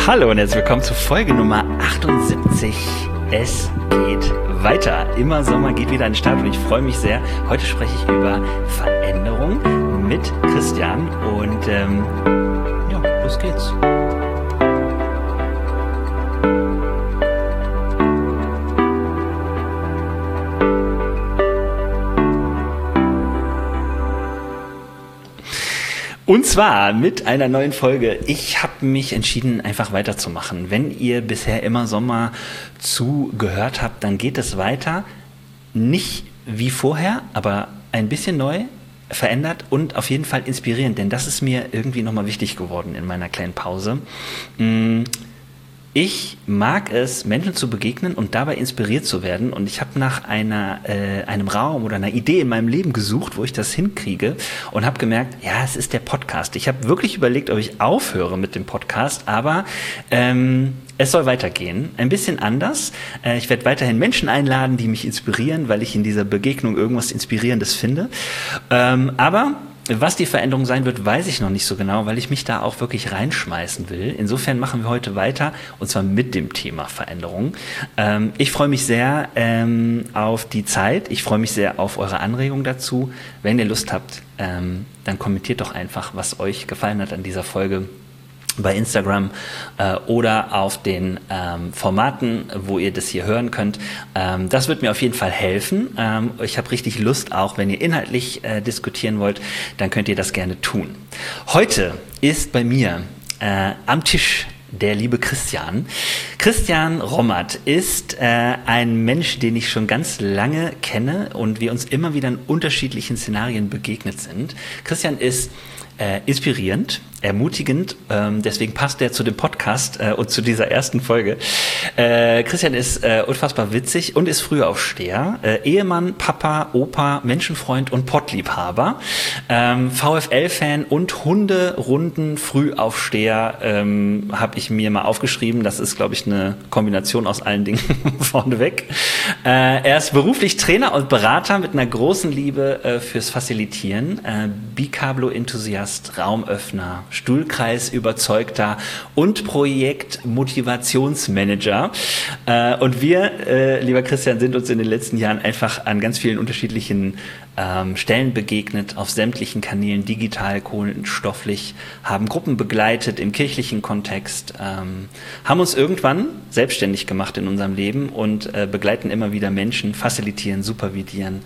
Hallo und herzlich willkommen zu Folge Nummer 78. Es geht weiter. Immer Sommer geht wieder an den Start und ich freue mich sehr. Heute spreche ich über Veränderung mit Christian und ja, los geht's. Und zwar mit einer neuen Folge. Ich habe mich entschieden, einfach weiterzumachen. Wenn ihr bisher immer Sommer zugehört habt, dann geht es weiter. Nicht wie vorher, aber ein bisschen neu, verändert und auf jeden Fall inspirierend. Denn das ist mir irgendwie nochmal wichtig geworden in meiner kleinen Pause. Ich mag es, Menschen zu begegnen und dabei inspiriert zu werden. Und ich habe nach einem Raum oder einer Idee in meinem Leben gesucht, wo ich das hinkriege und habe gemerkt, ja, es ist der Podcast. Ich habe wirklich überlegt, ob ich aufhöre mit dem Podcast, aber es soll weitergehen. Ein bisschen anders. Ich werde weiterhin Menschen einladen, die mich inspirieren, weil ich in dieser Begegnung irgendwas Inspirierendes finde. Aber was die Veränderung sein wird, weiß ich noch nicht so genau, weil ich mich da auch wirklich reinschmeißen will. Insofern machen wir heute weiter, und zwar mit dem Thema Veränderung. Ich freue mich sehr auf die Zeit. Ich freue mich sehr auf eure Anregungen dazu. Wenn ihr Lust habt, dann kommentiert doch einfach, was euch gefallen hat an dieser Folge bei Instagram oder auf den Formaten, wo ihr das hier hören könnt. Das wird mir auf jeden Fall helfen. Ich habe richtig Lust, auch wenn ihr inhaltlich diskutieren wollt, dann könnt ihr das gerne tun. Heute ist bei mir am Tisch der liebe Christian. Christian Rommert ist ein Mensch, den ich schon ganz lange kenne und wir uns immer wieder in unterschiedlichen Szenarien begegnet sind. Christian ist inspirierend, ermutigend, deswegen passt er zu dem Podcast und zu dieser ersten Folge. Christian ist unfassbar witzig und ist Frühaufsteher, Ehemann, Papa, Opa, Menschenfreund und Pottliebhaber, VfL-Fan und Hunderunden-Frühaufsteher habe ich mir mal aufgeschrieben. Das ist, glaube ich, eine Kombination aus allen Dingen vorneweg. Er ist beruflich Trainer und Berater mit einer großen Liebe fürs Facilitieren, Bicablo-Enthusiast, Raumöffner, Stuhlkreis-Überzeugter und Projekt-Motivationsmanager. Und wir, lieber Christian, sind uns in den letzten Jahren einfach an ganz vielen unterschiedlichen Stellen begegnet, auf sämtlichen Kanälen, digital, kohlenstofflich, haben Gruppen begleitet im kirchlichen Kontext, haben uns irgendwann selbstständig gemacht in unserem Leben und begleiten immer wieder Menschen, facilitieren, supervidieren,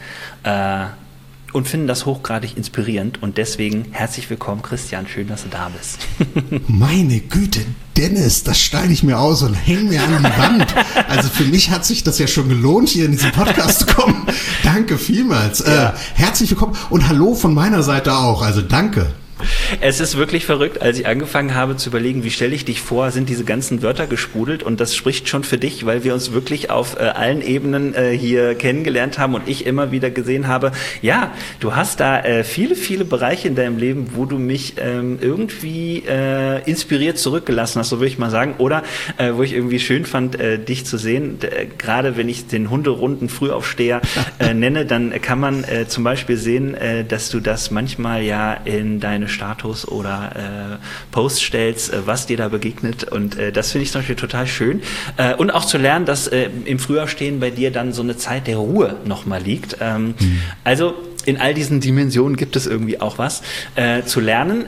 und finden das hochgradig inspirierend. Und deswegen herzlich willkommen, Christian. Schön, dass du da bist. Meine Güte, Dennis, das schneide ich mir aus und hänge mir an die Wand. Also für mich hat sich das ja schon gelohnt, hier in diesen Podcast zu kommen. Danke vielmals. Ja. Herzlich willkommen und hallo von meiner Seite auch. Also danke. Es ist wirklich verrückt, als ich angefangen habe zu überlegen, wie stelle ich dich vor, sind diese ganzen Wörter gesprudelt und das spricht schon für dich, weil wir uns wirklich auf allen Ebenen hier kennengelernt haben und ich immer wieder gesehen habe, ja, du hast da viele, viele Bereiche in deinem Leben, wo du mich irgendwie inspiriert zurückgelassen hast, so würde ich mal sagen, oder wo ich irgendwie schön fand, dich zu sehen. Gerade wenn ich den Hunderunden-Frühaufsteher nenne, dann kann man zum Beispiel sehen, dass du das manchmal ja in deine Status oder Post stellst, was dir da begegnet und das finde ich zum Beispiel total schön und auch zu lernen, dass im Frühaufstehen bei dir dann so eine Zeit der Ruhe nochmal liegt. Also in all diesen Dimensionen gibt es irgendwie auch was zu lernen.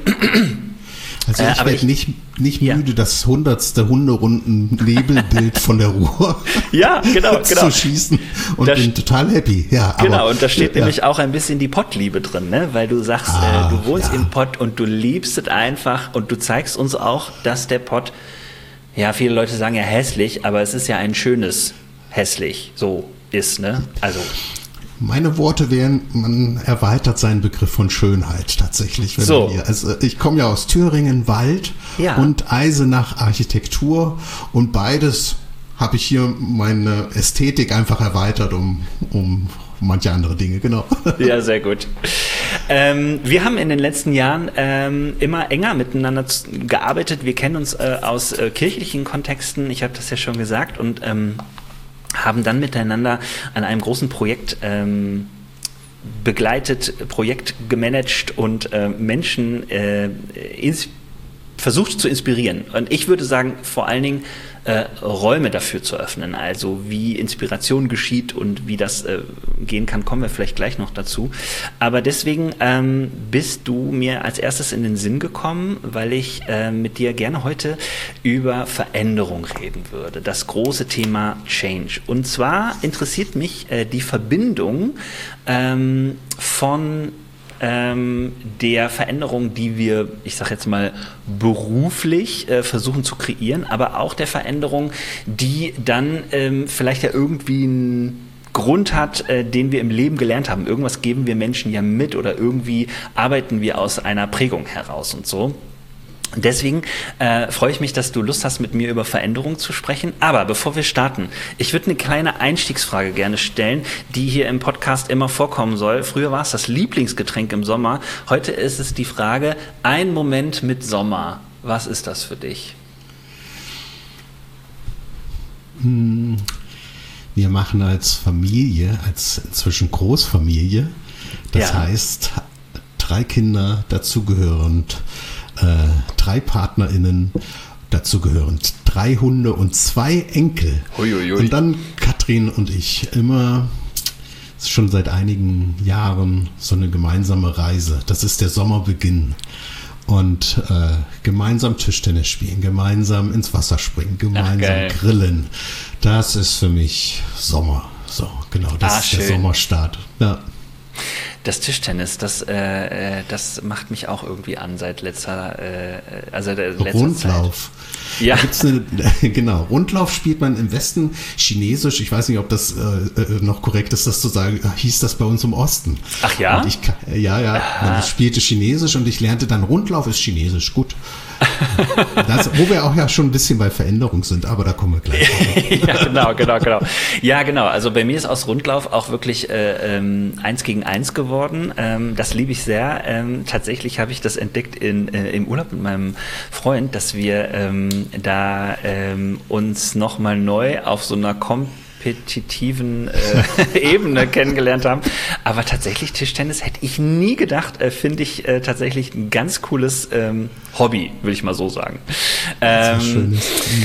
Also ich werde nicht müde, das 100. Hunderunden-Nebelbild von der Ruhr zu schießen und bin total happy. Ja, genau, und da steht nämlich auch ein bisschen die Pottliebe drin, ne? Weil du sagst, du wohnst im Pott und du liebst es einfach und du zeigst uns auch, dass der Pott, ja, viele Leute sagen ja hässlich, aber es ist ja ein schönes hässlich, so ist, ne? Also meine Worte wären, man erweitert seinen Begriff von Schönheit tatsächlich. Also ich komme ja aus Thüringen, Wald und Eisenach, Architektur und beides habe ich hier meine Ästhetik einfach erweitert um manche andere Dinge, genau. Ja, sehr gut. Wir haben in den letzten Jahren immer enger miteinander gearbeitet. Wir kennen uns aus kirchlichen Kontexten, ich habe das ja schon gesagt, und haben dann miteinander an einem großen Projekt begleitet, Projekt gemanagt und Menschen versucht zu inspirieren. Und ich würde sagen, vor allen Dingen Räume dafür zu öffnen. Also wie Inspiration geschieht und wie das gehen kann, kommen wir vielleicht gleich noch dazu. Aber deswegen bist du mir als erstes in den Sinn gekommen, weil ich mit dir gerne heute über Veränderung reden würde. Das große Thema Change. Und zwar interessiert mich die Verbindung von der Veränderung, die wir, ich sage jetzt mal, beruflich versuchen zu kreieren, aber auch der Veränderung, die dann vielleicht ja irgendwie einen Grund hat, den wir im Leben gelernt haben. Irgendwas geben wir Menschen ja mit oder irgendwie arbeiten wir aus einer Prägung heraus und so. Deswegen freue ich mich, dass du Lust hast, mit mir über Veränderung zu sprechen. Aber bevor wir starten, ich würde eine kleine Einstiegsfrage gerne stellen, die hier im Podcast immer vorkommen soll. Früher war es das Lieblingsgetränk im Sommer. Heute ist es die Frage, ein Moment mit Sommer. Was ist das für dich? Wir machen als Familie, als inzwischen Großfamilie, das heißt 3 Kinder dazugehörend, 3 PartnerInnen, dazugehörend 3 Hunde und 2 Enkel. Uiuiui. Und dann Katrin und ich immer schon seit einigen Jahren so eine gemeinsame Reise. Das ist der Sommerbeginn. Und gemeinsam Tischtennis spielen, gemeinsam ins Wasser springen, gemeinsam grillen. Das ist für mich Sommer. So, genau, das ist schön. Der Sommerstart. Ja. Das Tischtennis, das macht mich auch irgendwie an seit letzter Rundlauf. Zeit. Ja. Genau, Rundlauf spielt man im Westen Chinesisch. Ich weiß nicht, ob das noch korrekt ist, das zu sagen. Hieß das bei uns im Osten. Ach ja? Und man spielte Chinesisch und ich lernte dann Rundlauf ist Chinesisch. Gut. Wo wir auch ja schon ein bisschen bei Veränderung sind, aber da kommen wir gleich. Ja, genau. Ja, genau. Also bei mir ist aus Rundlauf auch wirklich 1 gegen 1 geworden. Das liebe ich sehr. Tatsächlich habe ich das entdeckt im Urlaub mit meinem Freund, dass wir uns nochmal neu auf so einer kompetitiven Ebene kennengelernt haben. Aber tatsächlich Tischtennis hätte ich nie gedacht, finde ich tatsächlich ein ganz cooles Hobby, will ich mal so sagen. Das ist schön.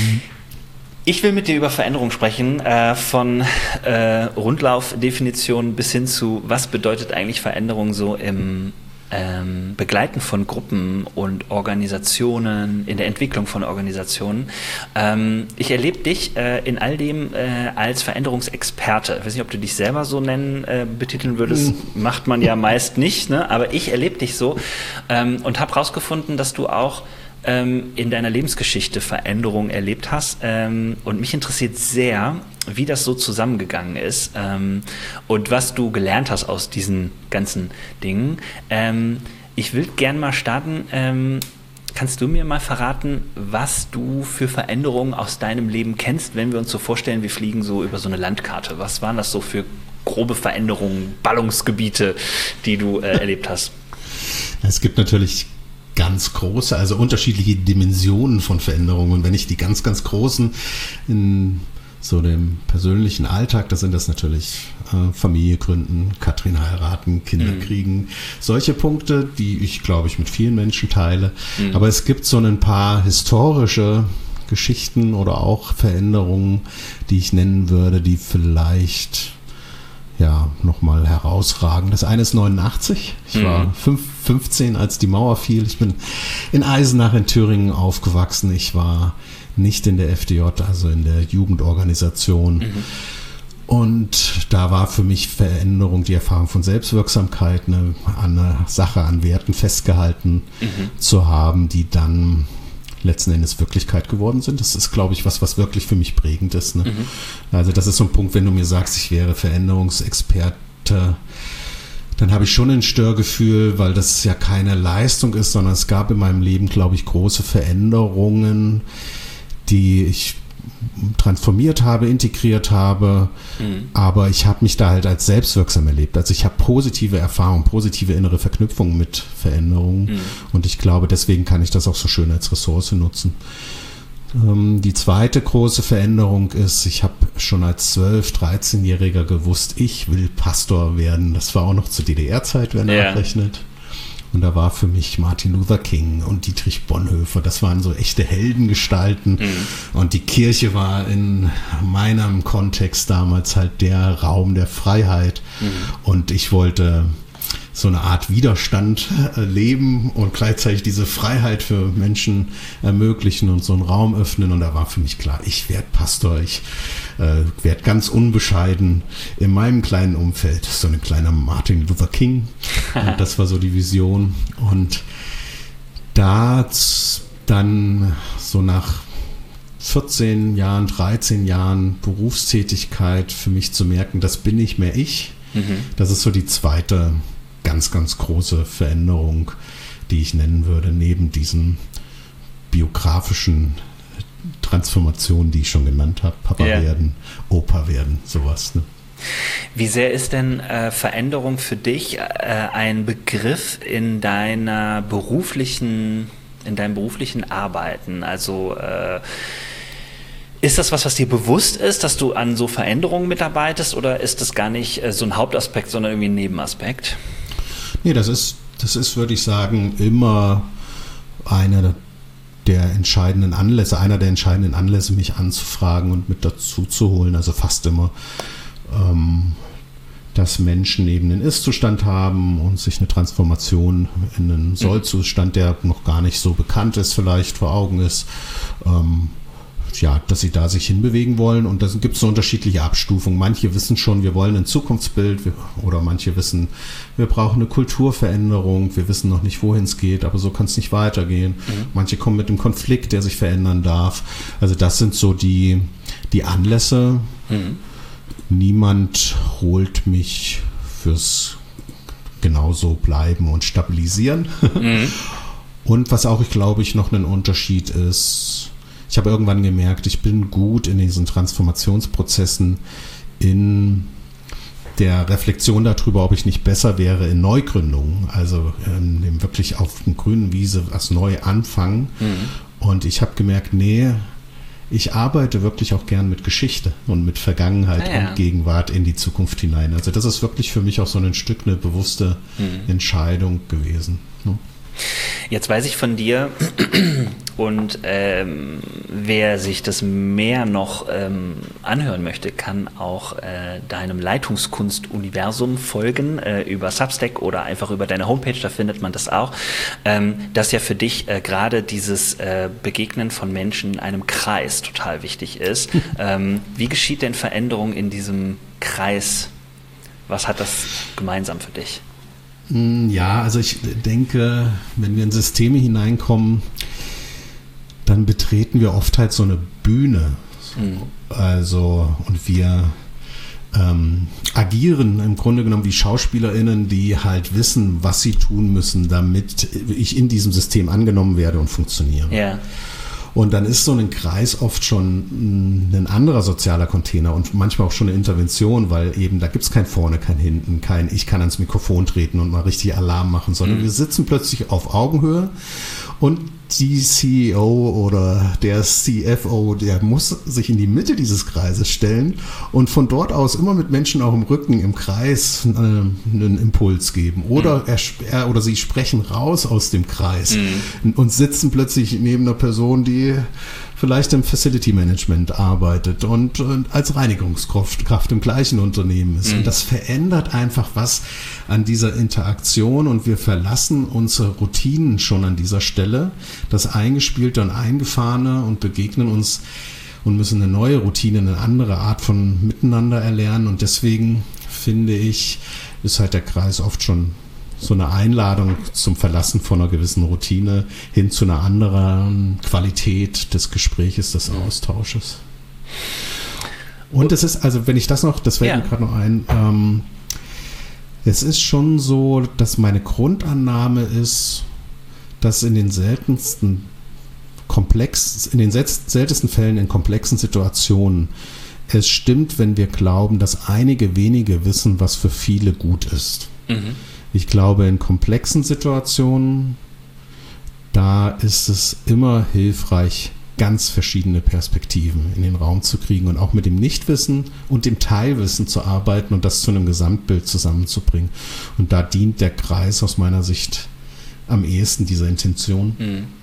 Ich will mit dir über Veränderung sprechen, von Rundlaufdefinition bis hin zu, was bedeutet eigentlich Veränderung so im Begleiten von Gruppen und Organisationen, in der Entwicklung von Organisationen. Ich erlebe dich in all dem als Veränderungsexperte. Ich weiß nicht, ob du dich selber so betiteln würdest. Macht man ja meist nicht, ne? Aber ich erlebe dich so und habe rausgefunden, dass du auch in deiner Lebensgeschichte Veränderungen erlebt hast. Und mich interessiert sehr, wie das so zusammengegangen ist und was du gelernt hast aus diesen ganzen Dingen. Ich will gerne mal starten. Kannst du mir mal verraten, was du für Veränderungen aus deinem Leben kennst, wenn wir uns so vorstellen, wir fliegen so über so eine Landkarte? Was waren das so für grobe Veränderungen, Ballungsgebiete, die du erlebt hast? Es gibt natürlich ganz große, also unterschiedliche Dimensionen von Veränderungen. Und wenn ich die ganz, ganz großen in so dem persönlichen Alltag, da sind das natürlich Familie gründen, Katrin heiraten, Kinder kriegen, solche Punkte, die ich, glaube ich, mit vielen Menschen teile. Aber es gibt so ein paar historische Geschichten oder auch Veränderungen, die ich nennen würde, die vielleicht nochmal herausragen. Das eine ist 89. Ich war 15, als die Mauer fiel. Ich bin in Eisenach in Thüringen aufgewachsen. Ich war nicht in der FDJ, also in der Jugendorganisation. Und da war für mich Veränderung, die Erfahrung von Selbstwirksamkeit, an einer Sache, an Werten festgehalten zu haben, die dann letzten Endes Wirklichkeit geworden sind. Das ist, glaube ich, was wirklich für mich prägend ist. Ne? Also das ist so ein Punkt, wenn du mir sagst, ich wäre Veränderungsexperte, dann habe ich schon ein Störgefühl, weil das ja keine Leistung ist, sondern es gab in meinem Leben, glaube ich, große Veränderungen, die ich transformiert habe, integriert habe, aber ich habe mich da halt als selbstwirksam erlebt. Also ich habe positive Erfahrungen, positive innere Verknüpfungen mit Veränderungen und ich glaube, deswegen kann ich das auch so schön als Ressource nutzen. Die zweite große Veränderung ist, ich habe schon als 12-, 13-Jähriger gewusst, ich will Pastor werden. Das war auch noch zur DDR-Zeit, wer nachrechnet. Und da war für mich Martin Luther King und Dietrich Bonhoeffer, das waren so echte Heldengestalten. Und die Kirche war in meinem Kontext damals halt der Raum der Freiheit. Und ich wollte so eine Art Widerstand leben und gleichzeitig diese Freiheit für Menschen ermöglichen und so einen Raum öffnen. Und da war für mich klar, ich werde Pastor, ich werde ganz unbescheiden in meinem kleinen Umfeld, so ein kleiner Martin Luther King. Und das war so die Vision. Und da dann so nach 14 Jahren, 13 Jahren Berufstätigkeit für mich zu merken, das bin nicht mehr ich. Das ist so die zweite ganz, ganz große Veränderung, die ich nennen würde, neben diesen biografischen Transformationen, die ich schon genannt habe. Papa werden, Opa werden, sowas. Ne? Wie sehr ist denn Veränderung für dich ein Begriff in deinem beruflichen Arbeiten? Also ist das was dir bewusst ist, dass du an so Veränderungen mitarbeitest, oder ist das gar nicht so ein Hauptaspekt, sondern irgendwie ein Nebenaspekt? Nee, das ist, würde ich sagen, immer einer der entscheidenden Anlässe, mich anzufragen und mit dazu zu holen. Also fast immer, dass Menschen eben einen Ist-Zustand haben und sich eine Transformation in einen Soll-Zustand, der noch gar nicht so bekannt ist, vielleicht vor Augen ist, dass sie da sich hinbewegen wollen. Und da gibt es so unterschiedliche Abstufungen. Manche wissen schon, wir wollen ein Zukunftsbild, oder manche wissen, wir brauchen eine Kulturveränderung, wir wissen noch nicht, wohin es geht, aber so kann es nicht weitergehen. Manche kommen mit einem Konflikt, der sich verändern darf. Also das sind so die Anlässe. Niemand holt mich fürs genauso bleiben und stabilisieren. Und was auch, glaube ich, noch ein Unterschied ist, ich habe irgendwann gemerkt, ich bin gut in diesen Transformationsprozessen, in der Reflexion darüber, ob ich nicht besser wäre in Neugründungen, also wirklich auf einer grünen Wiese was neu anfangen. Und ich habe gemerkt, nee, ich arbeite wirklich auch gern mit Geschichte und mit Vergangenheit und Gegenwart in die Zukunft hinein. Also das ist wirklich für mich auch so ein Stück eine bewusste Entscheidung gewesen. Ne? Jetzt weiß ich von dir, und wer sich das mehr noch anhören möchte, kann auch deinem Leitungskunst-Universum folgen, über Substack oder einfach über deine Homepage, da findet man das auch, dass ja für dich gerade dieses Begegnen von Menschen in einem Kreis total wichtig ist. Wie geschieht denn Veränderung in diesem Kreis? Was hat das gemeinsam für dich? Ja, also ich denke, wenn wir in Systeme hineinkommen, dann betreten wir oft halt so eine Bühne. Also, und wir agieren im Grunde genommen wie SchauspielerInnen, die halt wissen, was sie tun müssen, damit ich in diesem System angenommen werde und funktioniere. Ja. Und dann ist so ein Kreis oft schon ein anderer sozialer Container und manchmal auch schon eine Intervention, weil eben da gibt es kein Vorne, kein Hinten, kein ich kann ans Mikrofon treten und mal richtig Alarm machen, sondern wir sitzen plötzlich auf Augenhöhe und die CEO oder der CFO, der muss sich in die Mitte dieses Kreises stellen und von dort aus immer mit Menschen auch im Rücken, im Kreis einen Impuls geben. Oder er oder sie sprechen raus aus dem Kreis und sitzen plötzlich neben einer Person, die vielleicht im Facility Management arbeitet und als Reinigungskraft im gleichen Unternehmen ist. Und das verändert einfach was an dieser Interaktion und wir verlassen unsere Routinen schon an dieser Stelle, das Eingespielte und Eingefahrene, und begegnen uns und müssen eine neue Routine, eine andere Art von Miteinander erlernen. Und deswegen finde ich, ist halt der Kreis oft schon so eine Einladung zum Verlassen von einer gewissen Routine hin zu einer anderen Qualität des Gespräches, des Austausches. Und es ist, also wenn ich das fällt mir gerade noch ein, es ist schon so, dass meine Grundannahme ist, dass in den seltensten Fällen in komplexen Situationen es stimmt, wenn wir glauben, dass einige wenige wissen, was für viele gut ist. Ich glaube, in komplexen Situationen, da ist es immer hilfreich, ganz verschiedene Perspektiven in den Raum zu kriegen und auch mit dem Nichtwissen und dem Teilwissen zu arbeiten und das zu einem Gesamtbild zusammenzubringen. Und da dient der Kreis aus meiner Sicht am ehesten, diese Intention.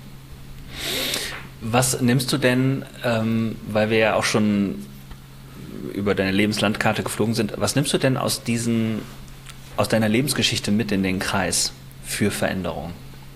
Was nimmst du denn, weil wir ja auch schon über deine Lebenslandkarte geflogen sind, was nimmst du denn aus deiner Lebensgeschichte mit in den Kreis für Veränderung?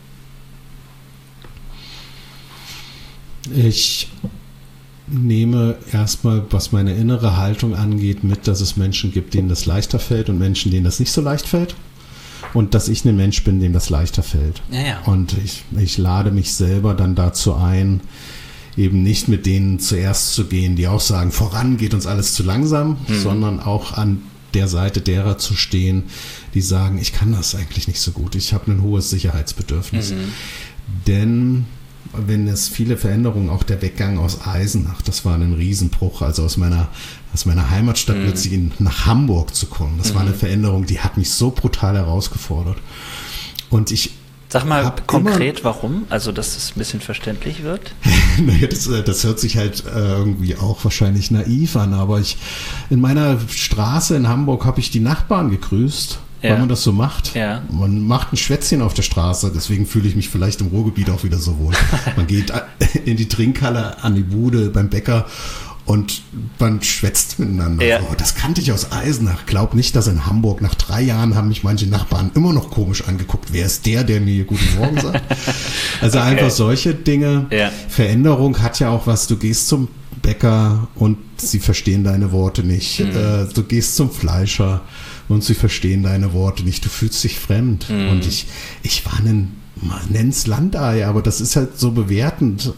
Ich nehme erstmal, was meine innere Haltung angeht, mit, dass es Menschen gibt, denen das leichter fällt und Menschen, denen das nicht so leicht fällt. Und dass ich ein Mensch bin, dem das leichter fällt. Ja. Und ich lade mich selber dann dazu ein, eben nicht mit denen zuerst zu gehen, die auch sagen, voran geht uns alles zu langsam, sondern auch an der Seite derer zu stehen, die sagen, ich kann das eigentlich nicht so gut, ich habe ein hohes Sicherheitsbedürfnis. Denn wenn es viele Veränderungen, auch der Weggang aus Eisenach, das war ein Riesenbruch, also aus meiner Heimatstadt plötzlich nach Hamburg zu kommen, das war eine Veränderung, die hat mich so brutal herausgefordert. Und Sag mal konkret, warum? Also, dass es ein bisschen verständlich wird? Naja, das hört sich halt irgendwie auch wahrscheinlich naiv an, aber in meiner Straße in Hamburg habe ich die Nachbarn gegrüßt, weil man das so macht. Ja. Man macht ein Schwätzchen auf der Straße, deswegen fühle ich mich vielleicht im Ruhrgebiet auch wieder so wohl. Man geht in die Trinkhalle, an die Bude, beim Bäcker und man schwätzt miteinander. Ja. Oh, das kannte ich aus Eisenach. Glaub nicht, dass in Hamburg nach 3 Jahren haben mich manche Nachbarn immer noch komisch angeguckt. Wer ist der mir hier Guten Morgen sagt? Also einfach solche Dinge. Ja. Veränderung hat ja auch was. Du gehst zum Bäcker und sie verstehen deine Worte nicht. Du gehst zum Fleischer und sie verstehen deine Worte nicht. Du fühlst dich fremd. Und ich war man nennt's Landei, aber das ist halt so bewertend.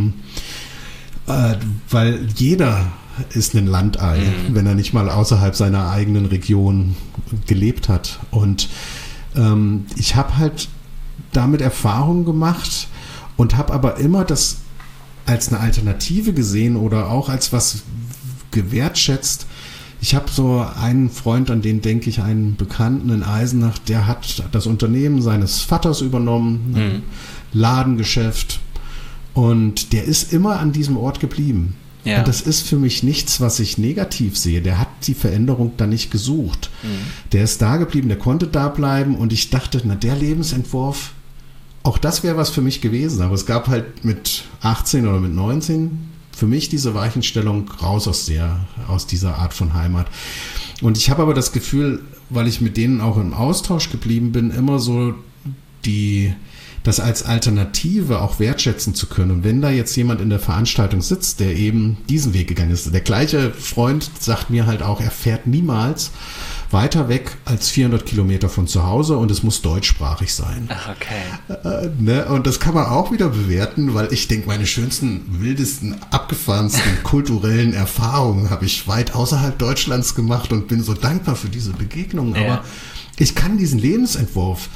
Weil jeder ist ein Landei, wenn er nicht mal außerhalb seiner eigenen Region gelebt hat. Und ich habe halt damit Erfahrungen gemacht und habe aber immer das als eine Alternative gesehen oder auch als was gewertschätzt. Ich habe so einen Freund, an den denke ich, einen Bekannten in Eisenach, der hat das Unternehmen seines Vaters übernommen, ein Ladengeschäft. Und der ist immer an diesem Ort geblieben. Ja. Und das ist für mich nichts, was ich negativ sehe. Der hat die Veränderung da nicht gesucht. Der ist da geblieben, der konnte da bleiben. Und ich dachte, der Lebensentwurf, auch das wäre was für mich gewesen. Aber es gab halt mit 18 oder mit 19 für mich diese Weichenstellung raus aus dieser Art von Heimat. Und ich habe aber das Gefühl, weil ich mit denen auch im Austausch geblieben bin, immer so das als Alternative auch wertschätzen zu können. Und wenn da jetzt jemand in der Veranstaltung sitzt, der eben diesen Weg gegangen ist, der gleiche Freund sagt mir halt auch, er fährt niemals weiter weg als 400 Kilometer von zu Hause und es muss deutschsprachig sein. Ach, okay. Und das kann man auch wieder bewerten, weil ich denke, meine schönsten, wildesten, abgefahrensten kulturellen Erfahrungen habe ich weit außerhalb Deutschlands gemacht und bin so dankbar für diese Begegnungen. Aber ich kann diesen Lebensentwurf,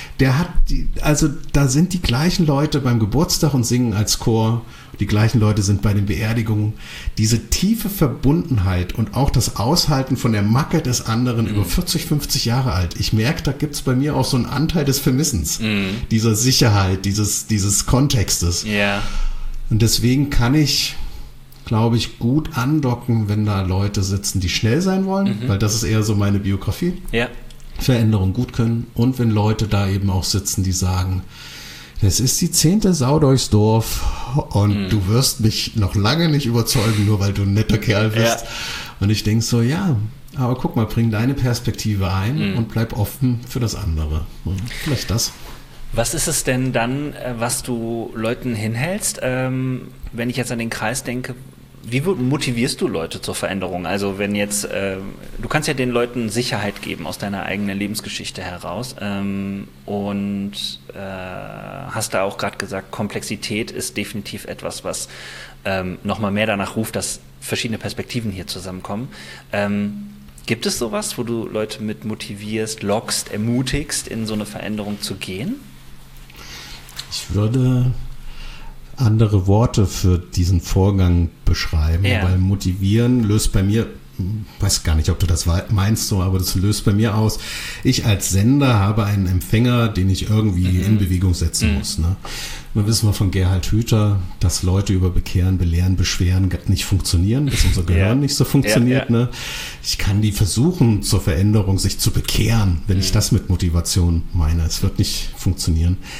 da sind die gleichen Leute beim Geburtstag und singen als Chor, die gleichen Leute sind bei den Beerdigungen. Diese tiefe Verbundenheit und auch das Aushalten von der Macke des anderen über 40, 50 Jahre alt. Ich merke, da gibt es bei mir auch so einen Anteil des Vermissens, dieser Sicherheit, dieses Kontextes. Yeah. Und deswegen kann ich, glaube ich, gut andocken, wenn da Leute sitzen, die schnell sein wollen, weil das ist eher so meine Biografie. Ja. Veränderung gut können und wenn Leute da eben auch sitzen, die sagen, das ist die 10. Sau durchs Dorf und du wirst mich noch lange nicht überzeugen, nur weil du ein netter Kerl bist. Ja. Und ich denke so, ja, aber guck mal, bring deine Perspektive ein und bleib offen für das andere. Vielleicht das. Was ist es denn dann, was du Leuten hinhältst, wenn ich jetzt an den Kreis denke? Wie motivierst du Leute zur Veränderung? Also wenn jetzt, du kannst ja den Leuten Sicherheit geben aus deiner eigenen Lebensgeschichte heraus und hast da auch gerade gesagt, Komplexität ist definitiv etwas, was nochmal mehr danach ruft, dass verschiedene Perspektiven hier zusammenkommen. Gibt es sowas, wo du Leute mit motivierst, lockst, ermutigst, in so eine Veränderung zu gehen? Ich würde andere Worte für diesen Vorgang beschreiben, weil motivieren löst bei mir, weiß gar nicht, ob du das meinst so, aber das löst bei mir aus, ich als Sender habe einen Empfänger, den ich irgendwie in Bewegung setzen muss. Ne? Dann wissen wir von Gerhard Hüther, dass Leute über Bekehren, Belehren, Beschweren nicht funktionieren, dass unser Gehirn nicht so funktioniert. Ne? Ich kann die versuchen zur Veränderung, sich zu bekehren, wenn ich das mit Motivation meine. Es wird nicht funktionieren.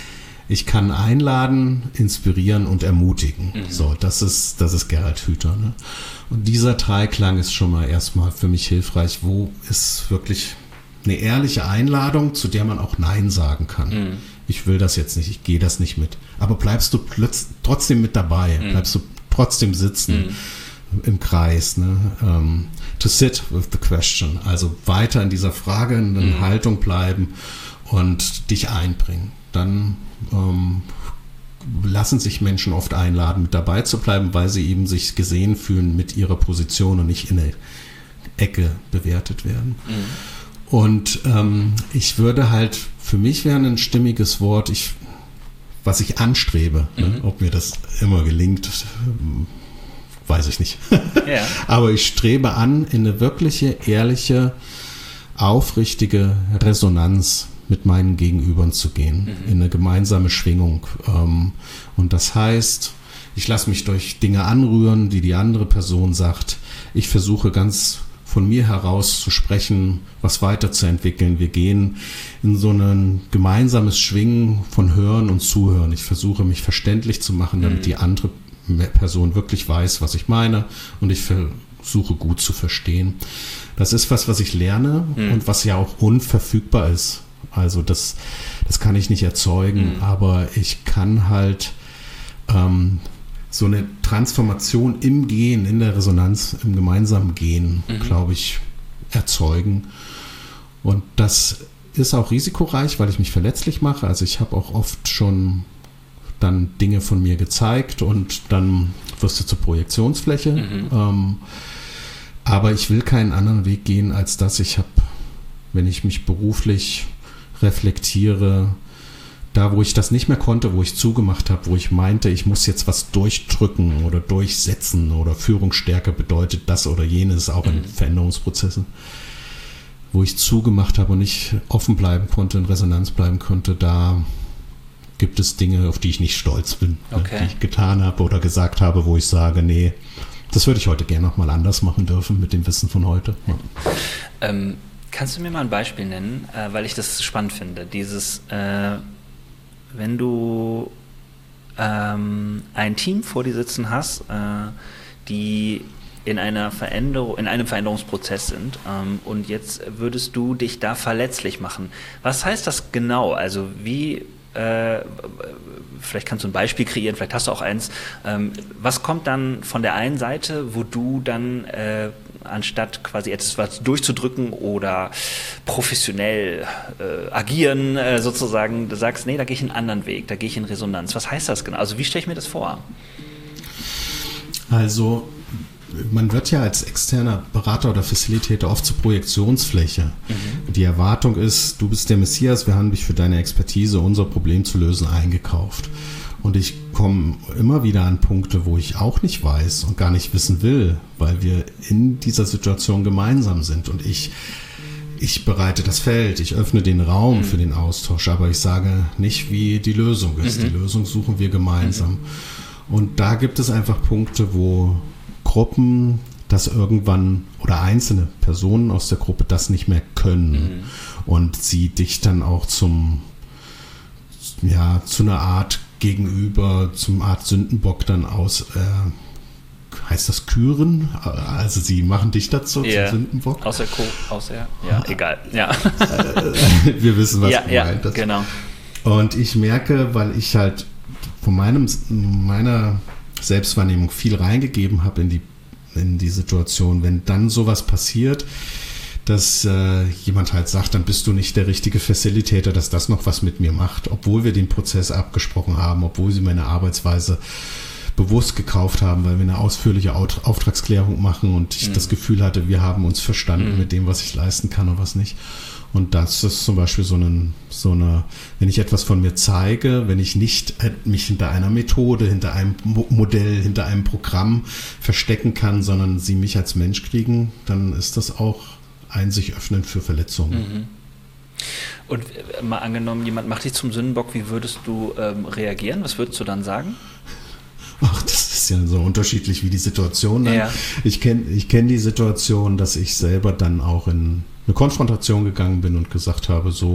Ich kann einladen, inspirieren und ermutigen. So, das ist Gerald Hüther. Ne? Und dieser Dreiklang ist schon mal erstmal für mich hilfreich. Wo ist wirklich eine ehrliche Einladung, zu der man auch Nein sagen kann? Ich will das jetzt nicht, ich gehe das nicht mit. Aber bleibst du trotzdem mit dabei? Bleibst du trotzdem sitzen im Kreis? Ne? To sit with the question. Also weiter in dieser fragenden Haltung bleiben und dich einbringen. Dann lassen sich Menschen oft einladen, mit dabei zu bleiben, weil sie eben sich gesehen fühlen mit ihrer Position und nicht in eine Ecke bewertet werden. Und ich würde halt, für mich wäre ein stimmiges Wort, was ich anstrebe, ne? Ob mir das immer gelingt, weiß ich nicht. Ja. Aber ich strebe an, in eine wirkliche, ehrliche, aufrichtige Resonanz mit meinen Gegenübern zu gehen, in eine gemeinsame Schwingung. Und das heißt, ich lasse mich durch Dinge anrühren, die die andere Person sagt. Ich versuche ganz von mir heraus zu sprechen, was weiterzuentwickeln. Wir gehen in so ein gemeinsames Schwingen von Hören und Zuhören. Ich versuche, mich verständlich zu machen, damit die andere Person wirklich weiß, was ich meine, und ich versuche gut zu verstehen. Das ist was ich lerne und was ja auch unverfügbar ist. Also das kann ich nicht erzeugen, aber ich kann halt so eine Transformation im Gehen, in der Resonanz, im gemeinsamen Gehen, glaube ich, erzeugen. Und das ist auch risikoreich, weil ich mich verletzlich mache. Also ich habe auch oft schon dann Dinge von mir gezeigt und dann wirst du zur Projektionsfläche. Aber ich will keinen anderen Weg gehen, als dass ich habe, wenn ich mich beruflich reflektiere, da wo ich das nicht mehr konnte, wo ich zugemacht habe, wo ich meinte, ich muss jetzt was durchdrücken oder durchsetzen oder Führungsstärke bedeutet das oder jenes, auch in Veränderungsprozessen, wo ich zugemacht habe und nicht offen bleiben konnte, in Resonanz bleiben konnte, da gibt es Dinge, auf die ich nicht stolz bin, die ich getan habe oder gesagt habe, wo ich sage, nee, das würde ich heute gerne nochmal anders machen dürfen mit dem Wissen von heute. Ja. Kannst du mir mal ein Beispiel nennen, weil ich das spannend finde, dieses, wenn du ein Team vor dir sitzen hast, die in einem Veränderungsprozess sind, und jetzt würdest du dich da verletzlich machen. Was heißt das genau? Also wie vielleicht kannst du ein Beispiel kreieren, vielleicht hast du auch eins. Was kommt dann von der einen Seite, wo du dann anstatt quasi etwas durchzudrücken oder professionell agieren sozusagen, du sagst, nee, da gehe ich einen anderen Weg, da gehe ich in Resonanz. Was heißt das genau? Also wie stelle ich mir das vor? Also man wird ja als externer Berater oder Facilitator oft zur Projektionsfläche. Die Erwartung ist, du bist der Messias, wir haben dich für deine Expertise, unser Problem zu lösen, eingekauft. Und ich komme immer wieder an Punkte, wo ich auch nicht weiß und gar nicht wissen will, weil wir in dieser Situation gemeinsam sind. Und ich bereite das Feld, ich öffne den Raum für den Austausch, aber ich sage nicht, wie die Lösung ist. Die Lösung suchen wir gemeinsam. Und da gibt es einfach Punkte, wo Gruppen das irgendwann oder einzelne Personen aus der Gruppe das nicht mehr können und sie dich dann auch zu einer Art Gegenüber, zum Art Sündenbock dann heißt das küren? Also sie machen dich dazu zum Sündenbock? Egal. Ja. Wir wissen, was du meinst. Ja, genau. Und ich merke, weil ich halt von meiner Selbstwahrnehmung viel reingegeben habe in die Situation, wenn dann sowas passiert, dass jemand halt sagt, dann bist du nicht der richtige Facilitator, dass das noch was mit mir macht, obwohl wir den Prozess abgesprochen haben, obwohl sie meine Arbeitsweise bewusst gekauft haben, weil wir eine ausführliche Auftragsklärung machen und ich das Gefühl hatte, wir haben uns verstanden mit dem, was ich leisten kann und was nicht. Und das ist zum Beispiel so eine, wenn ich etwas von mir zeige, wenn ich nicht mich hinter einer Methode, hinter einem Modell, hinter einem Programm verstecken kann, sondern sie mich als Mensch kriegen, dann ist das auch ein sich öffnen für Verletzungen. Und mal angenommen, jemand macht dich zum Sündenbock, wie würdest du reagieren? Was würdest du dann sagen? Ach, das ist ja so unterschiedlich wie die Situation. Ja. Ich kenn die Situation, dass ich selber dann auch in eine Konfrontation gegangen bin und gesagt habe, so,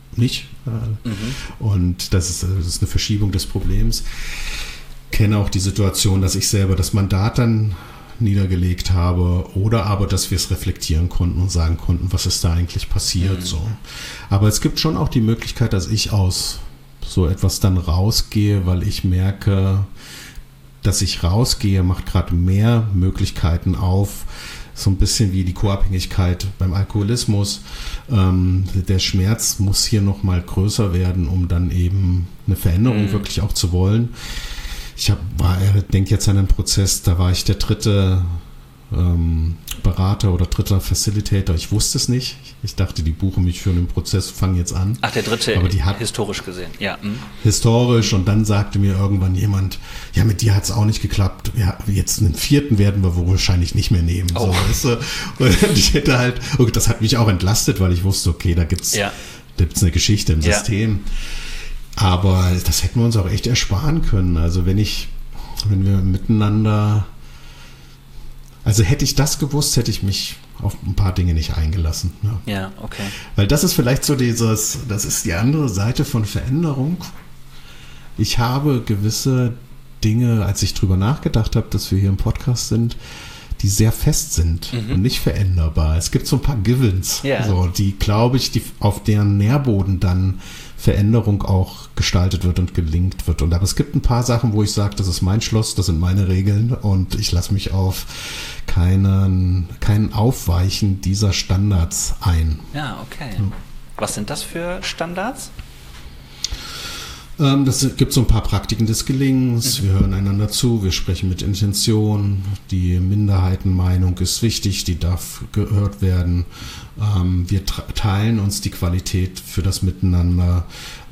nicht. Und das ist eine Verschiebung des Problems. Kenne auch die Situation, dass ich selber das Mandat dann niedergelegt habe oder aber, dass wir es reflektieren konnten und sagen konnten, was ist da eigentlich passiert. So. Aber es gibt schon auch die Möglichkeit, dass ich aus so etwas dann rausgehe, weil ich merke, dass ich rausgehe, macht gerade mehr Möglichkeiten auf, so ein bisschen wie die Co-Abhängigkeit beim Alkoholismus. Der Schmerz muss hier nochmal größer werden, um dann eben eine Veränderung wirklich auch zu wollen. Ich denke jetzt an einen Prozess, da war ich der dritte Berater oder dritter Facilitator. Ich wusste es nicht. Ich dachte, die buchen mich für einen Prozess, fangen jetzt an. Ach, der dritte, aber historisch gesehen, ja. Historisch, und dann sagte mir irgendwann jemand, ja, mit dir hat es auch nicht geklappt. Ja, jetzt einen vierten werden wir wohl wahrscheinlich nicht mehr nehmen. Oh. So, weißt du? Und ich hätte halt, das hat mich auch entlastet, weil ich wusste, okay, da gibt's eine Geschichte im System. Aber das hätten wir uns auch echt ersparen können. Also wenn wir miteinander, also hätte ich das gewusst, hätte ich mich auf ein paar Dinge nicht eingelassen. Ja, okay. Weil das ist vielleicht so das ist die andere Seite von Veränderung. Ich habe gewisse Dinge, als ich drüber nachgedacht habe, dass wir hier im Podcast sind, die sehr fest sind und nicht veränderbar. Es gibt so ein paar Givens, die, glaube ich, auf deren Nährboden dann Veränderung auch gestaltet wird und gelingt wird. Aber es gibt ein paar Sachen, wo ich sage, das ist mein Schloss, das sind meine Regeln und ich lasse mich auf keinen Aufweichen dieser Standards ein. Ja, okay. Was sind das für Standards? Das gibt so ein paar Praktiken des Gelingens. Wir hören einander zu, wir sprechen mit Intention. Die Minderheitenmeinung ist wichtig, die darf gehört werden. Wir teilen uns die Qualität für das Miteinander.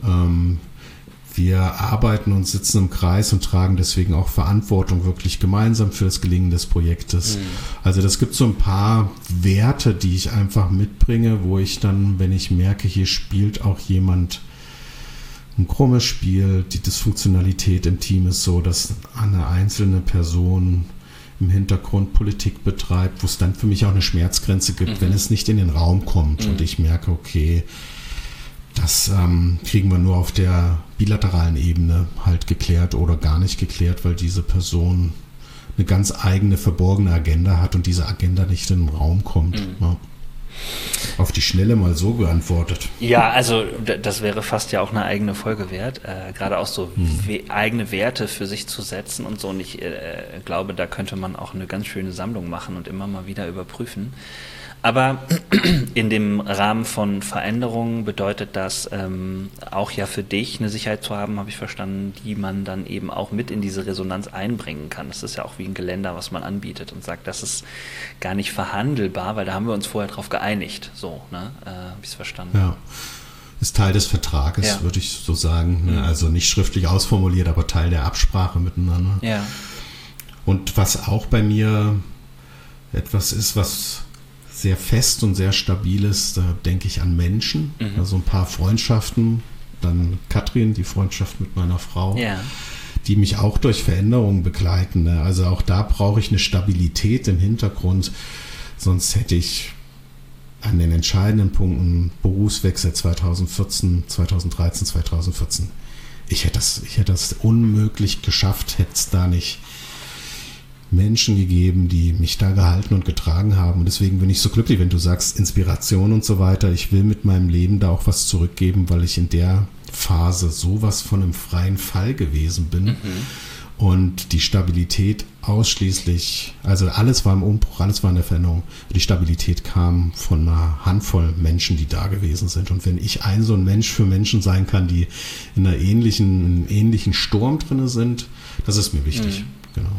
Wir arbeiten und sitzen im Kreis und tragen deswegen auch Verantwortung wirklich gemeinsam für das Gelingen des Projektes. Also das gibt so ein paar Werte, die ich einfach mitbringe, wo ich dann, wenn ich merke, hier spielt auch jemand ein krummes Spiel, die Dysfunktionalität im Team ist so, dass eine einzelne Person im Hintergrund Politik betreibt, wo es dann für mich auch eine Schmerzgrenze gibt, wenn es nicht in den Raum kommt und ich merke, okay, das kriegen wir nur auf der bilateralen Ebene halt geklärt oder gar nicht geklärt, weil diese Person eine ganz eigene, verborgene Agenda hat und diese Agenda nicht in den Raum kommt. Ja. Auf die Schnelle mal so geantwortet. Ja, also das wäre fast ja auch eine eigene Folge wert, gerade auch so eigene Werte für sich zu setzen und so. Und ich glaube, da könnte man auch eine ganz schöne Sammlung machen und immer mal wieder überprüfen. Aber in dem Rahmen von Veränderungen bedeutet das auch ja für dich eine Sicherheit zu haben, habe ich verstanden, die man dann eben auch mit in diese Resonanz einbringen kann. Das ist ja auch wie ein Geländer, was man anbietet und sagt, das ist gar nicht verhandelbar, weil da haben wir uns vorher drauf geeinigt. So, ne? Habe ich es verstanden? Ja. Ist Teil des Vertrages, würde ich so sagen. Ne? Also nicht schriftlich ausformuliert, aber Teil der Absprache miteinander. Ja. Und was auch bei mir etwas ist, was sehr fest und sehr stabil ist, da denke ich an Menschen, also ein paar Freundschaften, dann Katrin, die Freundschaft mit meiner Frau, die mich auch durch Veränderungen begleiten. Also auch da brauche ich eine Stabilität im Hintergrund, sonst hätte ich an den entscheidenden Punkten Berufswechsel 2013, 2014, ich hätte das unmöglich geschafft, hätte es da nicht Menschen gegeben, die mich da gehalten und getragen haben. Und deswegen bin ich so glücklich, wenn du sagst, Inspiration und so weiter. Ich will mit meinem Leben da auch was zurückgeben, weil ich in der Phase sowas von einem freien Fall gewesen bin. Und die Stabilität ausschließlich, also alles war im Umbruch, alles war in der Veränderung. Die Stabilität kam von einer Handvoll Menschen, die da gewesen sind. Und wenn ich so ein Mensch für Menschen sein kann, die in einem ähnlichen Sturm drin sind, das ist mir wichtig. Genau.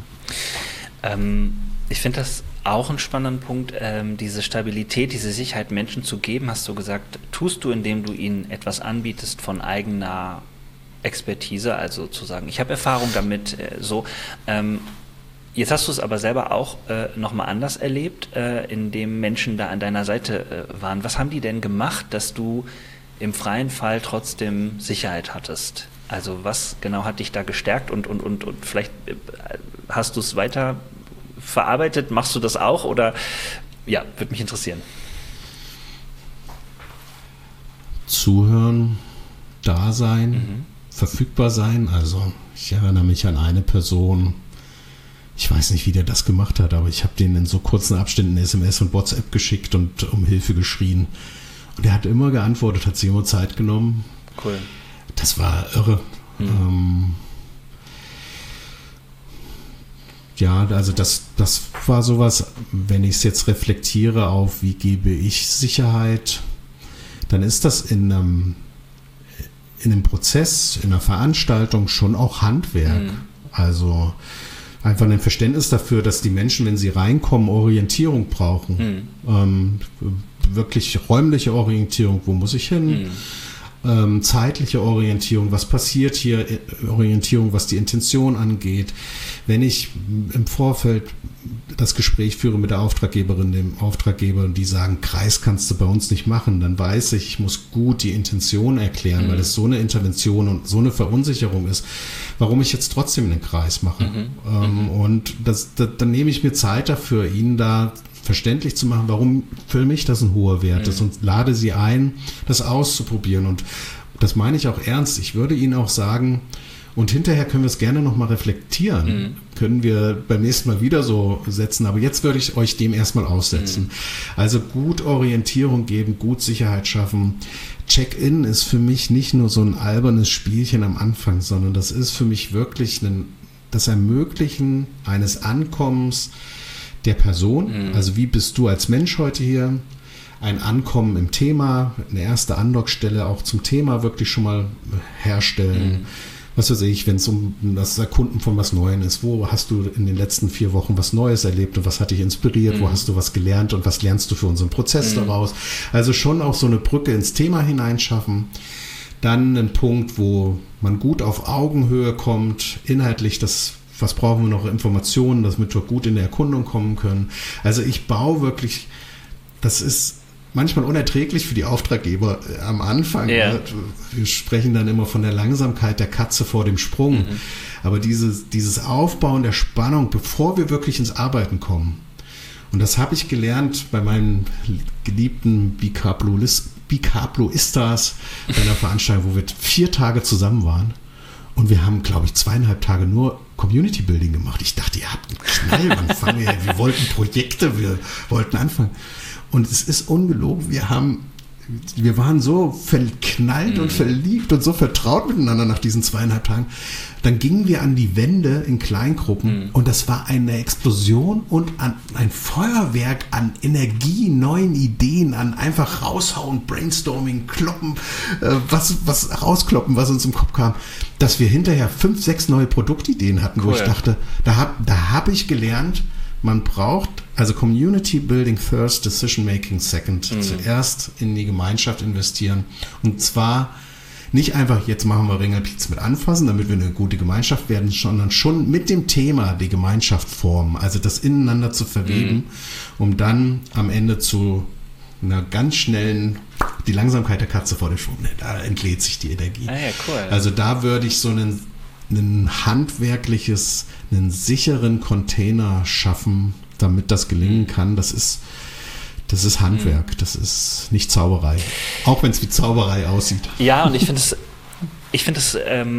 Ich finde das auch einen spannenden Punkt, diese Stabilität, diese Sicherheit Menschen zu geben, hast du gesagt, tust du, indem du ihnen etwas anbietest von eigener Expertise, also zu sagen, ich habe Erfahrung damit, so. Jetzt hast du es aber selber auch nochmal anders erlebt, indem Menschen da an deiner Seite waren. Was haben die denn gemacht, dass du im freien Fall trotzdem Sicherheit hattest? Also was genau hat dich da gestärkt und vielleicht hast du es weiter verarbeitet? Machst du das auch? Oder ja, würde mich interessieren. Zuhören, da sein, verfügbar sein. Also ich erinnere mich an eine Person, ich weiß nicht, wie der das gemacht hat, aber ich habe denen in so kurzen Abständen SMS und WhatsApp geschickt und um Hilfe geschrien. Und er hat immer geantwortet, hat sich immer Zeit genommen. Cool. Das war irre. Ja, also das war sowas, wenn ich es jetzt reflektiere auf, wie gebe ich Sicherheit, dann ist das in einem Prozess, in einer Veranstaltung schon auch Handwerk. Also einfach ein Verständnis dafür, dass die Menschen, wenn sie reinkommen, Orientierung brauchen. Wirklich räumliche Orientierung, wo muss ich hin? Zeitliche Orientierung, was passiert hier, Orientierung, was die Intention angeht. Wenn ich im Vorfeld das Gespräch führe mit der Auftraggeberin, dem Auftraggeber, und die sagen, Kreis kannst du bei uns nicht machen, dann weiß ich muss gut die Intention erklären, weil es so eine Intervention und so eine Verunsicherung ist, warum ich jetzt trotzdem einen Kreis mache. Und dann nehme ich mir Zeit dafür, ihnen da verständlich zu machen, warum für mich das ein hoher Wert ist, und lade sie ein, das auszuprobieren. Und das meine ich auch ernst. Ich würde ihnen auch sagen, und hinterher können wir es gerne nochmal reflektieren. Können wir beim nächsten Mal wieder so setzen, aber jetzt würde ich euch dem erstmal aussetzen. Also gut Orientierung geben, gut Sicherheit schaffen. Check-in ist für mich nicht nur so ein albernes Spielchen am Anfang, sondern das ist für mich wirklich das Ermöglichen eines Ankommens der Person, also wie bist du als Mensch heute hier, ein Ankommen im Thema, eine erste Andockstelle auch zum Thema wirklich schon mal herstellen. Was weiß ich, wenn es um das Erkunden von was Neuem ist, wo hast du in den letzten 4 Wochen was Neues erlebt und was hat dich inspiriert, wo hast du was gelernt und was lernst du für unseren Prozess daraus? Also schon auch so eine Brücke ins Thema hineinschaffen. Dann ein Punkt, wo man gut auf Augenhöhe kommt, inhaltlich was brauchen wir noch, Informationen, damit wir gut in der Erkundung kommen können. Also ich baue wirklich, das ist manchmal unerträglich für die Auftraggeber am Anfang. Ja. Wir sprechen dann immer von der Langsamkeit der Katze vor dem Sprung. Aber dieses Aufbauen der Spannung, bevor wir wirklich ins Arbeiten kommen. Und das habe ich gelernt bei meinen geliebten Bicaploistas bei einer Veranstaltung, wo wir 4 Tage zusammen waren. Und wir haben, glaube ich, 2,5 Tage nur Community Building gemacht. Ich dachte, ihr habt einen Knall, wann fangen wir? Wir wollten Projekte, wir wollten anfangen. Und es ist ungelogen, wir waren so verknallt und verliebt und so vertraut miteinander nach diesen 2,5 Tagen. Dann gingen wir an die Wände in Kleingruppen und das war eine Explosion und ein Feuerwerk an Energie, neuen Ideen, an einfach raushauen, Brainstorming, kloppen, was rauskloppen, was uns im Kopf kam, dass wir hinterher 5, 6 neue Produktideen hatten, wo ich dachte, da hab ich gelernt, man braucht, also Community Building first, Decision Making second. Zuerst in die Gemeinschaft investieren. Und zwar nicht einfach, jetzt machen wir Ringelpiez mit anfassen, damit wir eine gute Gemeinschaft werden, sondern schon mit dem Thema die Gemeinschaft formen. Also das ineinander zu verweben, um dann am Ende zu einer ganz schnellen, die Langsamkeit der Katze vor der Schwung, da entlädt sich die Energie. Ah ja, cool. Also da würde ich so einen handwerkliches, einen sicheren Container schaffen, damit das gelingen kann. Das ist Handwerk, das ist nicht Zauberei. Auch wenn es wie Zauberei aussieht. Ja, und ich finde es,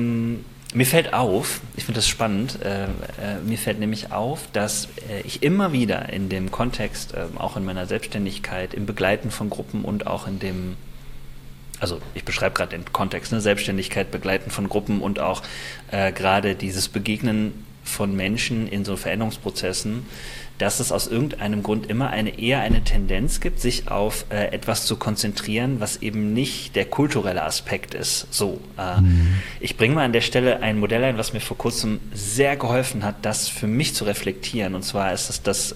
mir fällt auf, ich finde das spannend, mir fällt nämlich auf, dass ich immer wieder in dem Kontext, auch in meiner Selbstständigkeit, im Begleiten von Gruppen und auch in dem, also ich beschreibe gerade den Kontext, ne? Selbstständigkeit, Begleiten von Gruppen und auch gerade dieses Begegnen von Menschen in so Veränderungsprozessen, dass es aus irgendeinem Grund immer eher eine Tendenz gibt, sich auf etwas zu konzentrieren, was eben nicht der kulturelle Aspekt ist. So, ich bringe mal an der Stelle ein Modell ein, was mir vor kurzem sehr geholfen hat, das für mich zu reflektieren. Und zwar ist es das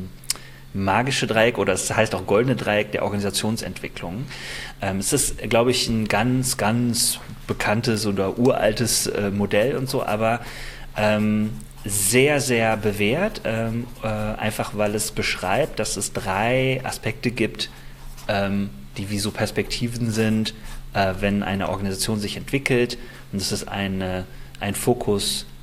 magische Dreieck, oder es heißt auch goldene Dreieck der Organisationsentwicklung. Es ist, glaube ich, ein ganz, ganz bekanntes oder uraltes Modell und so, aber sehr, sehr bewährt, einfach weil es beschreibt, dass es 3 Aspekte gibt, die wie so Perspektiven sind, wenn eine Organisation sich entwickelt. Und es ist ein Fokus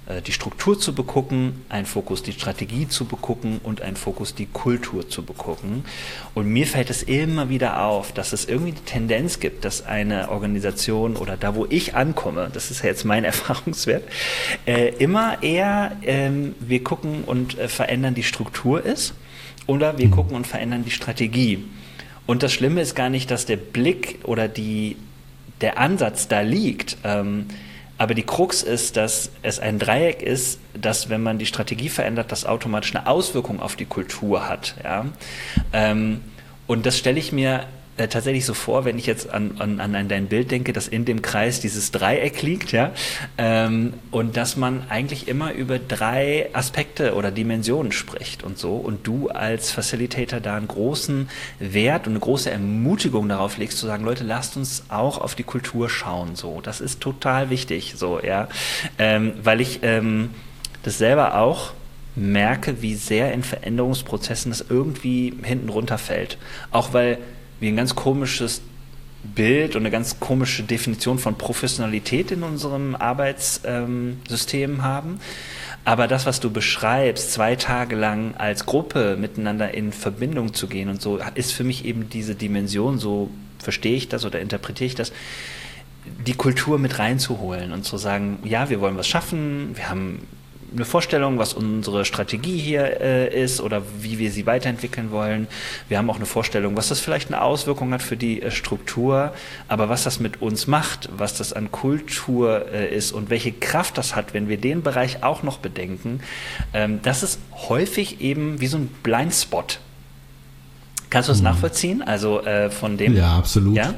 die Struktur zu begucken, ein Fokus die Strategie zu begucken und ein Fokus die Kultur zu begucken. Und mir fällt es immer wieder auf, dass es irgendwie die Tendenz gibt, dass eine Organisation oder da, wo ich ankomme, das ist ja jetzt mein Erfahrungswert, immer eher wir gucken und verändern die Struktur ist oder wir gucken und verändern die Strategie. Und das Schlimme ist gar nicht, dass der Blick oder der Ansatz da liegt, aber die Krux ist, dass es ein Dreieck ist, dass, wenn man die Strategie verändert, das automatisch eine Auswirkung auf die Kultur hat. Ja? Und das stelle ich mir tatsächlich so vor, wenn ich jetzt an dein Bild denke, dass in dem Kreis dieses Dreieck liegt, ja, und dass man eigentlich immer über 3 Aspekte oder Dimensionen spricht und so, und du als Facilitator da einen großen Wert und eine große Ermutigung darauf legst, zu sagen, Leute, lasst uns auch auf die Kultur schauen, so, das ist total wichtig, so, ja, weil ich das selber auch merke, wie sehr in Veränderungsprozessen das irgendwie hinten runterfällt, auch weil wir ein ganz komisches Bild und eine ganz komische Definition von Professionalität in unserem Arbeitssystem haben. Aber das, was du beschreibst, 2 Tage lang als Gruppe miteinander in Verbindung zu gehen und so, ist für mich eben diese Dimension, so verstehe ich das oder interpretiere ich das, die Kultur mit reinzuholen und zu sagen, ja, wir wollen was schaffen, wir haben eine Vorstellung, was unsere Strategie hier ist oder wie wir sie weiterentwickeln wollen. Wir haben auch eine Vorstellung, was das vielleicht eine Auswirkung hat für die Struktur, aber was das mit uns macht, was das an Kultur ist und welche Kraft das hat, wenn wir den Bereich auch noch bedenken, das ist häufig eben wie so ein Blindspot. Kannst du das nachvollziehen? Also von dem? Ja, absolut. Ja?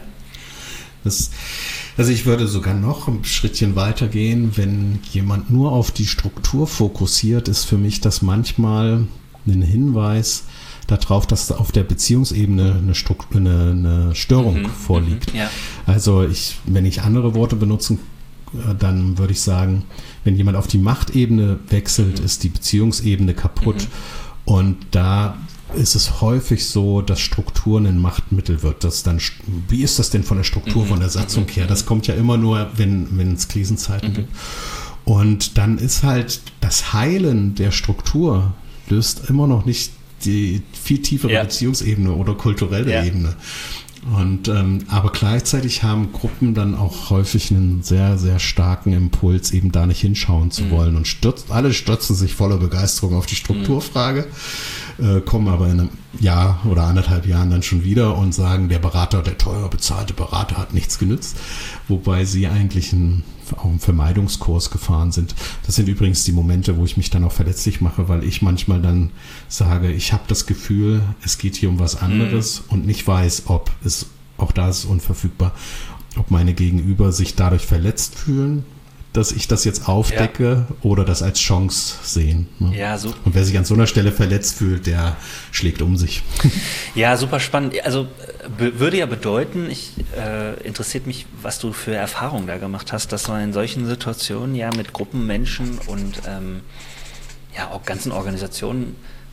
Also ich würde sogar noch ein Schrittchen weiter gehen, wenn jemand nur auf die Struktur fokussiert, ist für mich das manchmal ein Hinweis darauf, dass auf der Beziehungsebene eine Störung vorliegt. Ja. Also wenn ich andere Worte benutze, dann würde ich sagen, wenn jemand auf die Machtebene wechselt, ist die Beziehungsebene kaputt. Und da ist es häufig so, dass Strukturen ein Machtmittel wird. Wie ist das denn von der Struktur, von der Satzung her? Das kommt ja immer nur, wenn es Krisenzeiten gibt. Und dann ist halt das Heilen der Struktur löst immer noch nicht die viel tiefere Beziehungsebene oder kulturelle Ebene. Und aber gleichzeitig haben Gruppen dann auch häufig einen sehr, sehr starken Impuls, eben da nicht hinschauen zu wollen. Und alle stürzen sich voller Begeisterung auf die Strukturfrage, kommen aber in einem Jahr oder 1,5 Jahren dann schon wieder und sagen, der teuer bezahlte Berater hat nichts genützt, wobei sie eigentlich auf einen Vermeidungskurs gefahren sind. Das sind übrigens die Momente, wo ich mich dann auch verletzlich mache, weil ich manchmal dann sage, ich habe das Gefühl, es geht hier um was anderes und nicht weiß, ob es, auch da ist es unverfügbar, ob meine Gegenüber sich dadurch verletzt fühlen, dass ich das jetzt aufdecke oder das als Chance sehen. Ne? Ja, super. Und wer sich an so einer Stelle verletzt fühlt, der schlägt um sich. Ja, super spannend. Also würde ja bedeuten, interessiert mich, was du für Erfahrungen da gemacht hast, dass man in solchen Situationen ja mit Gruppen Menschen und auch ganzen Organisationen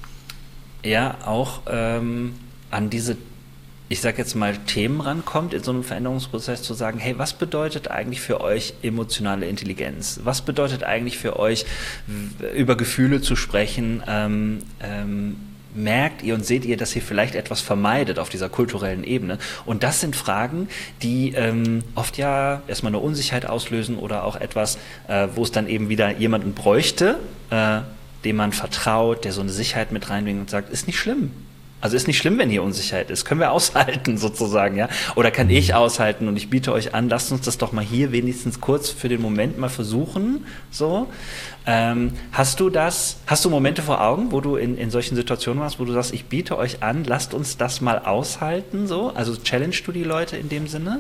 auch an diese, ich sag jetzt mal, Themen rankommt in so einem Veränderungsprozess, zu sagen, hey, was bedeutet eigentlich für euch emotionale Intelligenz? Was bedeutet eigentlich für euch, über Gefühle zu sprechen? Merkt ihr und seht ihr, dass ihr vielleicht etwas vermeidet auf dieser kulturellen Ebene? Und das sind Fragen, die oft ja erstmal eine Unsicherheit auslösen oder auch etwas, wo es dann eben wieder jemanden bräuchte, dem man vertraut, der so eine Sicherheit mit reinbringt und sagt, ist nicht schlimm. Also ist nicht schlimm, wenn hier Unsicherheit ist. Können wir aushalten sozusagen, ja? Oder kann ich aushalten und ich biete euch an, lasst uns das doch mal hier wenigstens kurz für den Moment mal versuchen. So. Hast du Momente vor Augen, wo du in solchen Situationen warst, wo du sagst, ich biete euch an, lasst uns das mal aushalten, so? Also challenge du die Leute in dem Sinne?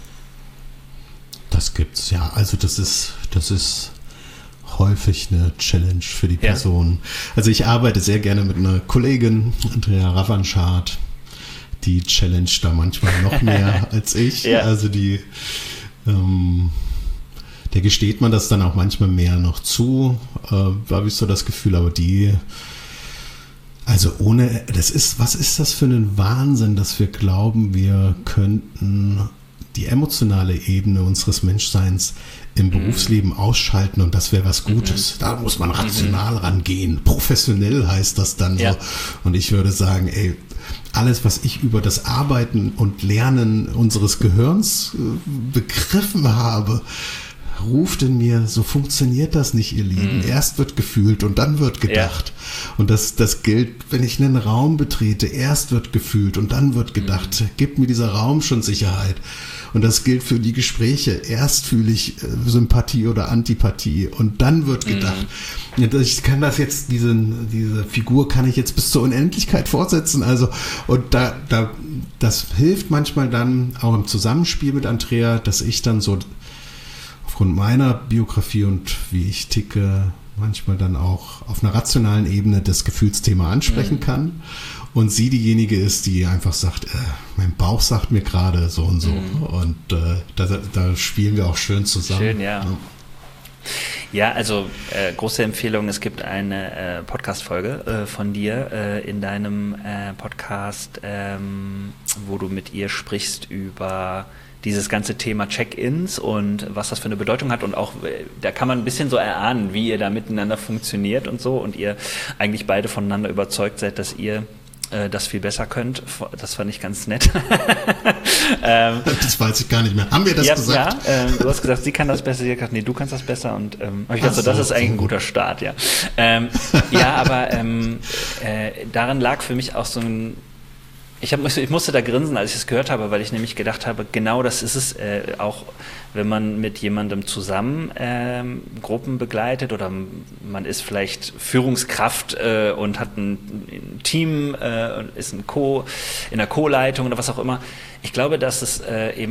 Das gibt's, ja. Also das ist häufig eine Challenge für die Person. Also ich arbeite sehr gerne mit einer Kollegin, Andrea Ravanschad, die challenge da manchmal noch mehr als ich. Also der gesteht man das dann auch manchmal mehr noch zu, habe ich so das Gefühl, aber was ist das für ein Wahnsinn, dass wir glauben, wir könnten die emotionale Ebene unseres Menschseins im Berufsleben ausschalten und das wäre was Gutes. Da muss man rational rangehen. Professionell heißt das dann so. Und ich würde sagen, ey, alles, was ich über das Arbeiten und Lernen unseres Gehirns begriffen habe, ruft in mir, so funktioniert das nicht, ihr Lieben. Erst wird gefühlt und dann wird gedacht. Und das gilt, wenn ich einen Raum betrete. Erst wird gefühlt und dann wird gedacht. Gibt mir dieser Raum schon Sicherheit. Und das gilt für die Gespräche. Erst fühle ich Sympathie oder Antipathie und dann wird gedacht. Ich kann das jetzt, diese Figur kann ich jetzt bis zur Unendlichkeit fortsetzen. Also, und das hilft manchmal dann auch im Zusammenspiel mit Andrea, dass ich dann so aufgrund meiner Biografie und wie ich ticke, manchmal dann auch auf einer rationalen Ebene das Gefühlsthema ansprechen kann. Und sie diejenige ist, die einfach sagt, mein Bauch sagt mir gerade so und so. Und da spielen wir auch schön zusammen. Schön, ja. Ja, also große Empfehlung, es gibt eine Podcast-Folge von dir in deinem Podcast, wo du mit ihr sprichst über dieses ganze Thema Check-ins und was das für eine Bedeutung hat und auch, da kann man ein bisschen so erahnen, wie ihr da miteinander funktioniert und so und ihr eigentlich beide voneinander überzeugt seid, dass ihr das viel besser könnt. Das fand ich ganz nett. Das weiß ich gar nicht mehr. Haben wir das gesagt? Ja, du hast gesagt, sie kann das besser, sie hat gesagt, nee, du kannst das besser und ich dachte, das ist eigentlich ein guter Start, ja. Ja, aber daran lag für mich auch so ein ich musste da grinsen, als ich es gehört habe, weil ich nämlich gedacht habe, genau das ist es, auch wenn man mit jemandem zusammen Gruppen begleitet oder man ist vielleicht Führungskraft und hat ein Team, ist in der Co-Leitung oder was auch immer. Ich glaube, dass es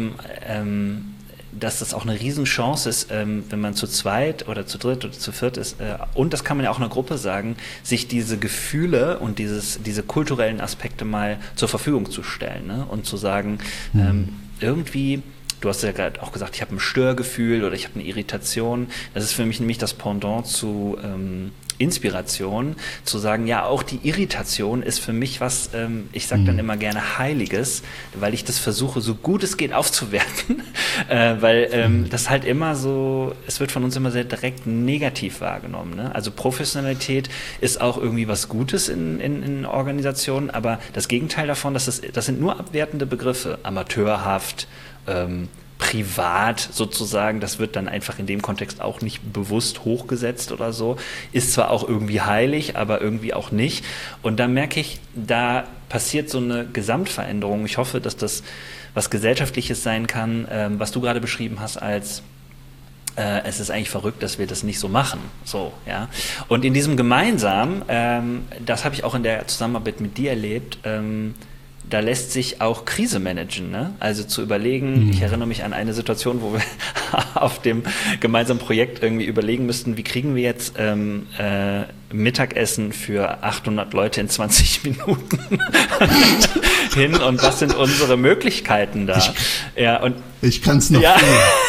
dass das auch eine Riesenchance ist, wenn man zu zweit oder zu dritt oder zu viert ist, und das kann man ja auch in einer Gruppe sagen, sich diese Gefühle und diese kulturellen Aspekte mal zur Verfügung zu stellen, ne? Und zu sagen, irgendwie, du hast ja gerade auch gesagt, ich habe ein Störgefühl oder ich habe eine Irritation, das ist für mich nämlich das Pendant zu Inspiration, zu sagen, ja, auch die Irritation ist für mich was, ich sage dann immer gerne Heiliges, weil ich das versuche, so gut es geht aufzuwerten, weil das halt immer so, es wird von uns immer sehr direkt negativ wahrgenommen. Ne? Also Professionalität ist auch irgendwie was Gutes in Organisationen, aber das Gegenteil davon, das sind nur abwertende Begriffe, amateurhaft, privat sozusagen, das wird dann einfach in dem Kontext auch nicht bewusst hochgesetzt oder so, ist zwar auch irgendwie heilig, aber irgendwie auch nicht. Und da merke ich, da passiert so eine Gesamtveränderung. Ich hoffe, dass das was Gesellschaftliches sein kann, was du gerade beschrieben hast als es ist eigentlich verrückt, dass wir das nicht so machen. So, ja. Und in diesem Gemeinsamen, das habe ich auch in der Zusammenarbeit mit dir erlebt, da lässt sich auch Krise managen, ne? Also zu überlegen, ich erinnere mich an eine Situation, wo wir auf dem gemeinsamen Projekt irgendwie überlegen müssten, wie kriegen wir jetzt Mittagessen für 800 Leute in 20 Minuten hin und was sind unsere Möglichkeiten da? Ich kann es noch. Ja.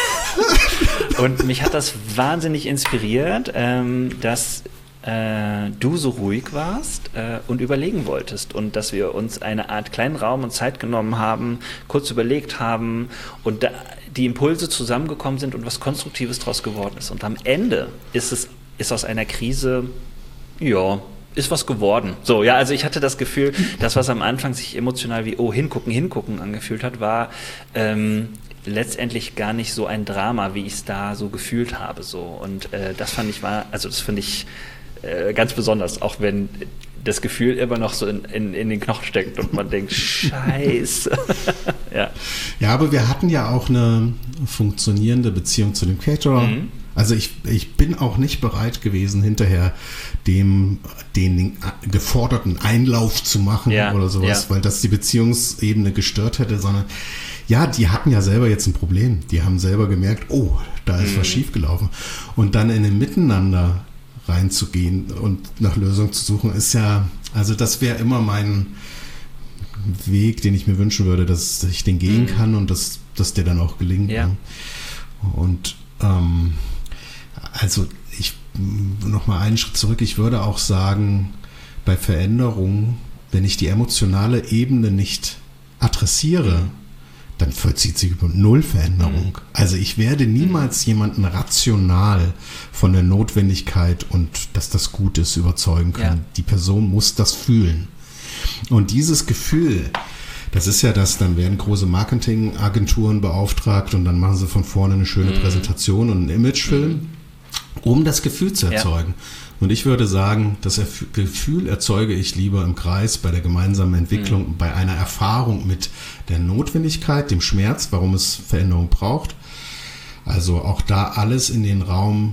Und mich hat das wahnsinnig inspiriert, dass du so ruhig warst und überlegen wolltest und dass wir uns eine Art kleinen Raum und Zeit genommen haben, kurz überlegt haben und die Impulse zusammengekommen sind und was Konstruktives draus geworden ist. Und am Ende ist aus einer Krise, ja, ist was geworden. So, ja, also ich hatte das Gefühl, das, was am Anfang sich emotional wie, hingucken angefühlt hat, war letztendlich gar nicht so ein Drama, wie ich es da so gefühlt habe. So. Und das finde ich ganz besonders, auch wenn das Gefühl immer noch so in den Knochen steckt und man denkt, scheiße. Ja, aber wir hatten ja auch eine funktionierende Beziehung zu dem Caterer. Also ich bin auch nicht bereit gewesen, hinterher den geforderten Einlauf zu machen oder sowas, weil das die Beziehungsebene gestört hätte, sondern ja, die hatten ja selber jetzt ein Problem. Die haben selber gemerkt, oh, da ist was schiefgelaufen. Und dann in ein Miteinander reinzugehen und nach Lösungen zu suchen, ist ja, also das wäre immer mein Weg, den ich mir wünschen würde, dass ich den gehen kann und dass der dann auch gelingt. Ja. Ne? Und also ich noch mal einen Schritt zurück, ich würde auch sagen, bei Veränderungen, wenn ich die emotionale Ebene nicht adressiere, dann vollzieht sich über null Veränderung. Also ich werde niemals jemanden rational von der Notwendigkeit und dass das gut ist überzeugen können. Ja. Die Person muss das fühlen. Und dieses Gefühl, das ist ja das, dann werden große Marketingagenturen beauftragt und dann machen sie von vorne eine schöne Präsentation und einen Imagefilm, um das Gefühl zu erzeugen. Ja. Und ich würde sagen, das Gefühl erzeuge ich lieber im Kreis bei der gemeinsamen Entwicklung, bei einer Erfahrung mit der Notwendigkeit, dem Schmerz, warum es Veränderung braucht. Also auch da alles in den Raum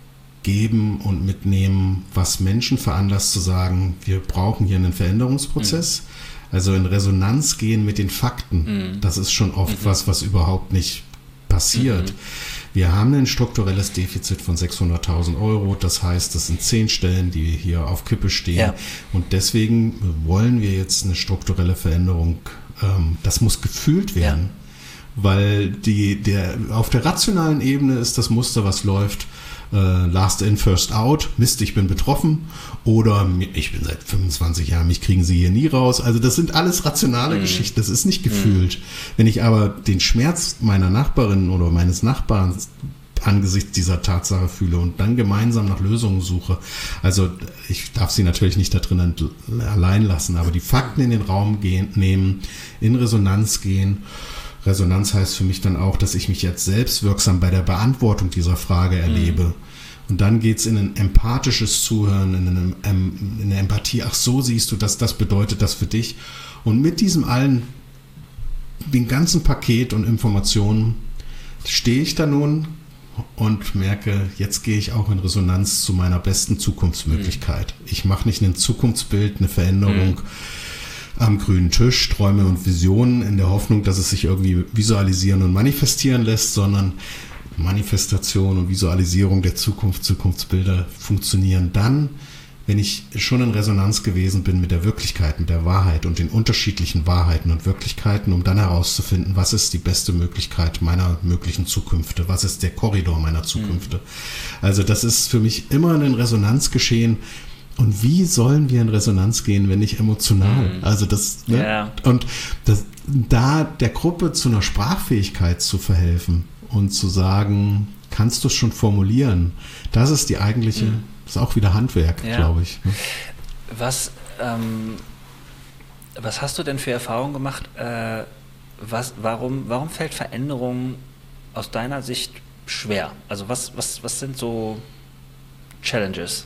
geben und mitnehmen, was Menschen veranlasst zu sagen, wir brauchen hier einen Veränderungsprozess. Also in Resonanz gehen mit den Fakten. Das ist schon oft was überhaupt nicht passiert. Wir haben ein strukturelles Defizit von 600.000 Euro. Das heißt, das sind 10 Stellen, die hier auf Kippe stehen. Ja. Und deswegen wollen wir jetzt eine strukturelle Veränderung. Das muss gefühlt werden, weil auf der rationalen Ebene ist das Muster, was läuft, last in, first out, Mist, ich bin betroffen oder ich bin seit 25 Jahren, mich kriegen sie hier nie raus. Also das sind alles rationale Geschichten, das ist nicht gefühlt. Wenn ich aber den Schmerz meiner Nachbarin oder meines Nachbarn angesichts dieser Tatsache fühle und dann gemeinsam nach Lösungen suche, also ich darf sie natürlich nicht da drin allein lassen, aber die Fakten in den Raum nehmen, in Resonanz gehen. Resonanz heißt für mich dann auch, dass ich mich jetzt selbst wirksam bei der Beantwortung dieser Frage erlebe. Und dann geht's in ein empathisches Zuhören, in eine Empathie. Ach, so siehst du das bedeutet das für dich. Und mit diesem allen, dem ganzen Paket und Informationen stehe ich da nun und merke, jetzt gehe ich auch in Resonanz zu meiner besten Zukunftsmöglichkeit. Ich mache nicht ein Zukunftsbild, eine Veränderung am grünen Tisch, Träume und Visionen in der Hoffnung, dass es sich irgendwie visualisieren und manifestieren lässt, sondern Manifestation und Visualisierung der Zukunft, Zukunftsbilder funktionieren dann, wenn ich schon in Resonanz gewesen bin mit der Wirklichkeit, mit der Wahrheit und den unterschiedlichen Wahrheiten und Wirklichkeiten, um dann herauszufinden, was ist die beste Möglichkeit meiner möglichen Zukünfte, was ist der Korridor meiner Zukünfte. Also das ist für mich immer ein Resonanzgeschehen. Und wie sollen wir in Resonanz gehen, wenn nicht emotional? Also das, und da der Gruppe zu einer Sprachfähigkeit zu verhelfen und zu sagen, kannst du es schon formulieren? Das ist die eigentliche, das ist auch wieder Handwerk, glaube ich. Was hast du denn für Erfahrungen gemacht? Warum fällt Veränderung aus deiner Sicht schwer? Also was sind so Challenges?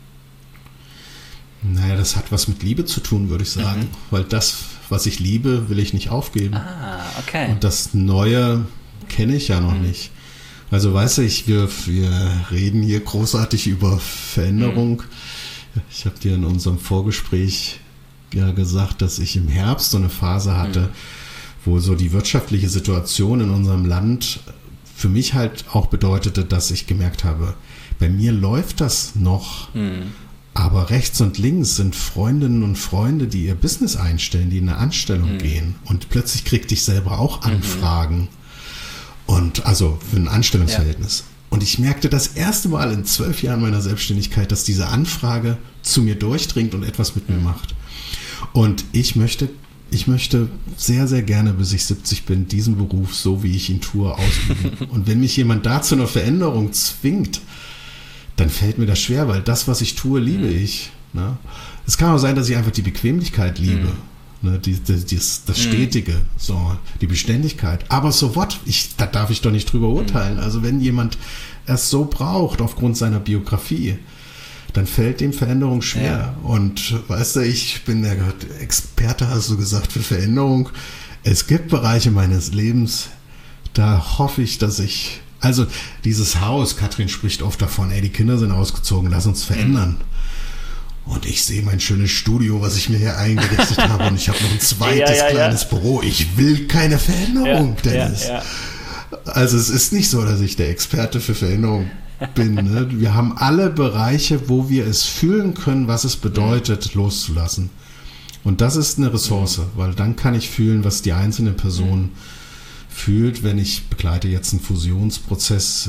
Naja, das hat was mit Liebe zu tun, würde ich sagen. Weil das, was ich liebe, will ich nicht aufgeben. Ah, okay. Und das Neue kenne ich ja noch nicht. Also weißt du, wir reden hier großartig über Veränderung. Ich habe dir in unserem Vorgespräch ja gesagt, dass ich im Herbst so eine Phase hatte, wo so die wirtschaftliche Situation in unserem Land für mich halt auch bedeutete, dass ich gemerkt habe, bei mir läuft das noch. Aber rechts und links sind Freundinnen und Freunde, die ihr Business einstellen, die in eine Anstellung gehen. Und plötzlich kriegte ich selber auch Anfragen. Und also für ein Anstellungsverhältnis. Und ich merkte das erste Mal in 12 Jahren meiner Selbstständigkeit, dass diese Anfrage zu mir durchdringt und etwas mit mir macht. Und ich möchte sehr, sehr gerne, bis ich 70 bin, diesen Beruf, so wie ich ihn tue, ausüben. Und wenn mich jemand da zu einer Veränderung zwingt, dann fällt mir das schwer, weil das, was ich tue, liebe ich. Ne? Es kann auch sein, dass ich einfach die Bequemlichkeit liebe, ne? Das Stetige, so die Beständigkeit. Aber so what? Da darf ich doch nicht drüber urteilen. Also wenn jemand es so braucht aufgrund seiner Biografie, dann fällt dem Veränderung schwer. Und weißt du, ich bin der Experte, hast du gesagt, für Veränderung. Es gibt Bereiche meines Lebens, da hoffe ich, dass ich... Also dieses Haus, Katrin spricht oft davon, die Kinder sind ausgezogen, lass uns verändern. Und ich sehe mein schönes Studio, was ich mir hier eingerichtet habe, und ich habe noch ein zweites kleines Büro. Ich will keine Veränderung, Dennis. Also es ist nicht so, dass ich der Experte für Veränderung bin. Ne? Wir haben alle Bereiche, wo wir es fühlen können, was es bedeutet, loszulassen. Und das ist eine Ressource, weil dann kann ich fühlen, was die einzelne Person fühlt, wenn ich begleite jetzt einen Fusionsprozess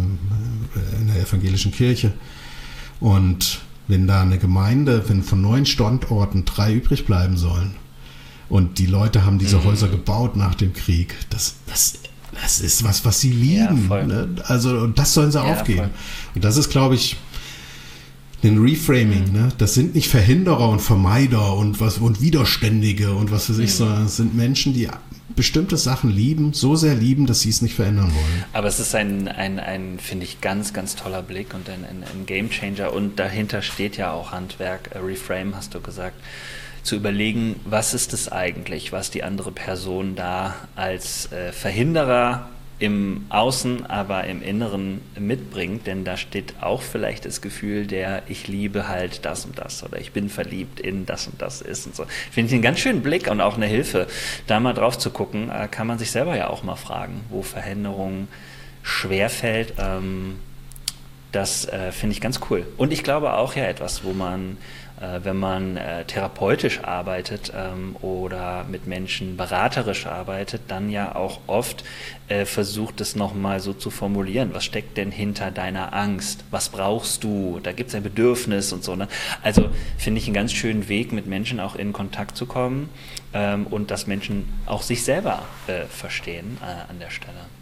in der evangelischen Kirche, und wenn da eine Gemeinde, wenn von 9 Standorten 3 übrig bleiben sollen Und die Leute haben diese Häuser gebaut nach dem Krieg. Das ist was sie lieben. Ja, ne? Also, und das sollen sie aufgeben. Voll. Und das ist, glaube ich, ein Reframing. Ne? Das sind nicht Verhinderer und Vermeider und Widerständige und was weiß ich, sondern es sind Menschen, die bestimmte Sachen lieben, so sehr lieben, dass sie es nicht verändern wollen. Aber es ist ein finde ich, ganz, ganz toller Blick und ein Gamechanger. Und dahinter steht ja auch Handwerk, Reframe, hast du gesagt, zu überlegen, was ist es eigentlich, was die andere Person da als Verhinderer im Außen, aber im Inneren mitbringt, denn da steht auch vielleicht das Gefühl ich liebe halt das und das oder ich bin verliebt in das und das ist und so. Finde ich einen ganz schönen Blick und auch eine Hilfe, da mal drauf zu gucken, kann man sich selber ja auch mal fragen, wo Veränderung schwerfällt. Das finde ich ganz cool. Und ich glaube auch ja etwas, wo man wenn man therapeutisch arbeitet oder mit Menschen beraterisch arbeitet, dann ja auch oft versucht, es nochmal so zu formulieren. Was steckt denn hinter deiner Angst? Was brauchst du? Da gibt es ein Bedürfnis und so. Ne? Also finde ich einen ganz schönen Weg, mit Menschen auch in Kontakt zu kommen und dass Menschen auch sich selber verstehen an der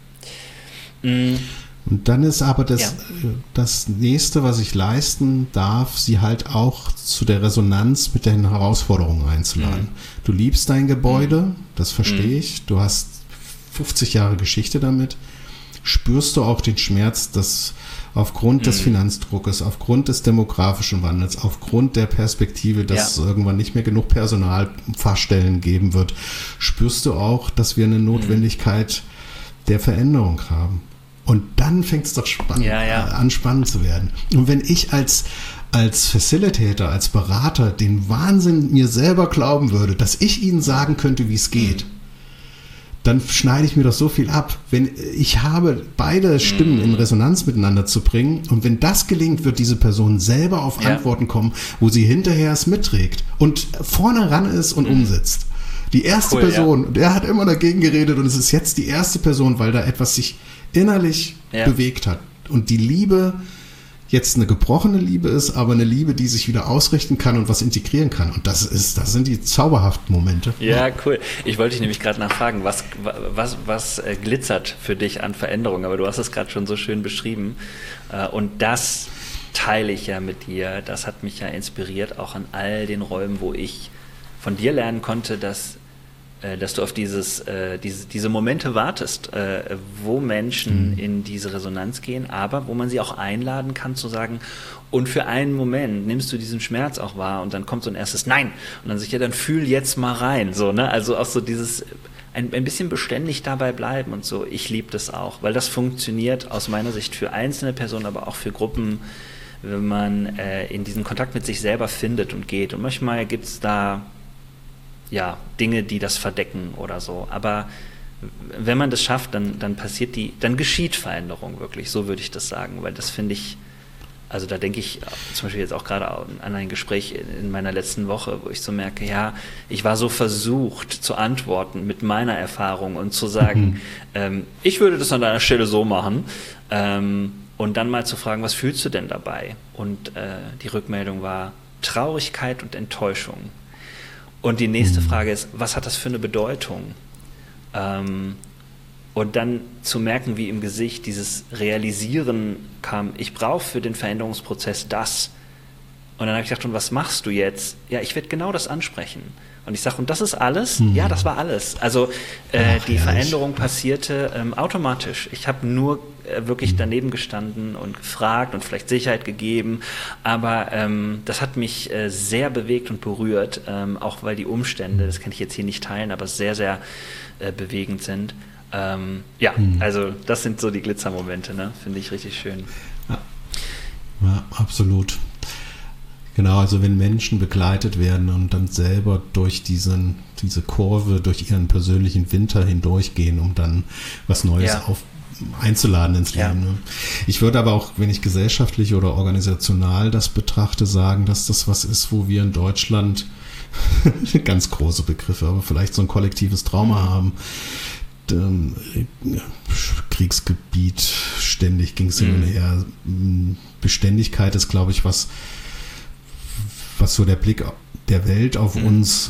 Stelle. Und dann ist aber das Nächste, was ich leisten darf, sie halt auch zu der Resonanz mit den Herausforderungen einzuladen. Du liebst dein Gebäude, das verstehe ich. Du hast 50 Jahre Geschichte damit. Spürst du auch den Schmerz, dass aufgrund des Finanzdruckes, aufgrund des demografischen Wandels, aufgrund der Perspektive, dass es irgendwann nicht mehr genug Personalfachstellen geben wird, spürst du auch, dass wir eine Notwendigkeit der Veränderung haben. Und dann fängt es doch an, spannend zu werden. Und wenn ich als Facilitator, als Berater den Wahnsinn mir selber glauben würde, dass ich ihnen sagen könnte, wie es geht, dann schneide ich mir doch so viel ab. Wenn ich habe, beide Stimmen in Resonanz miteinander zu bringen und wenn das gelingt, wird diese Person selber auf Antworten kommen, wo sie hinterher es mitträgt und vorne ran ist und umsetzt. Die erste Person, der hat immer dagegen geredet und es ist jetzt die erste Person, weil da etwas sich innerlich bewegt hat. Und die Liebe jetzt eine gebrochene Liebe ist, aber eine Liebe, die sich wieder ausrichten kann und was integrieren kann. Und das sind die zauberhaften Momente. Ja, cool. Ich wollte dich nämlich gerade nachfragen, was glitzert für dich an Veränderung? Aber du hast es gerade schon so schön beschrieben. Und das teile ich ja mit dir. Das hat mich ja inspiriert, auch an all den Räumen, wo ich von dir lernen konnte, dass du auf diese Momente wartest, wo Menschen in diese Resonanz gehen, aber wo man sie auch einladen kann zu sagen, und für einen Moment nimmst du diesen Schmerz auch wahr und dann kommt so ein erstes Nein und dann dann fühl jetzt mal rein, so, ne? Also auch so dieses ein bisschen beständig dabei bleiben und so, ich liebe das auch, weil das funktioniert aus meiner Sicht für einzelne Personen, aber auch für Gruppen, wenn man in diesen Kontakt mit sich selber findet und geht. Und manchmal gibt es da Dinge, die das verdecken oder so. Aber wenn man das schafft, dann geschieht Veränderung wirklich, so würde ich das sagen, weil das finde ich, also da denke ich zum Beispiel jetzt auch gerade an ein Gespräch in meiner letzten Woche, wo ich so merke, ich war so versucht zu antworten mit meiner Erfahrung und zu sagen, ich würde das an deiner Stelle so machen, und dann mal zu fragen, was fühlst du denn dabei? Und die Rückmeldung war Traurigkeit und Enttäuschung. Und die nächste Frage ist, was hat das für eine Bedeutung? Und dann zu merken, wie im Gesicht dieses Realisieren kam, ich brauche für den Veränderungsprozess das. Und dann habe ich gedacht, und was machst du jetzt? Ja, ich werde genau das ansprechen. Und ich sage, und das ist alles? Ja, das war alles. Also die Veränderung passierte automatisch. Ich habe nur wirklich daneben gestanden und gefragt und vielleicht Sicherheit gegeben. Aber das hat mich sehr bewegt und berührt, auch weil die Umstände, das kann ich jetzt hier nicht teilen, aber sehr, sehr bewegend sind. Also das sind so die Glitzermomente, ne? Finde ich richtig schön. Ja, absolut. Genau, also wenn Menschen begleitet werden und dann selber durch diese Kurve, durch ihren persönlichen Winter hindurchgehen, um dann was Neues einzuladen ins Leben. Ne? Ich würde aber auch, wenn ich gesellschaftlich oder organisational das betrachte, sagen, dass das was ist, wo wir in Deutschland ganz große Begriffe, aber vielleicht so ein kollektives Trauma haben. Kriegsgebiet, ständig ging es hin und her. Beständigkeit ist, glaube ich, was was so der Blick der Welt auf uns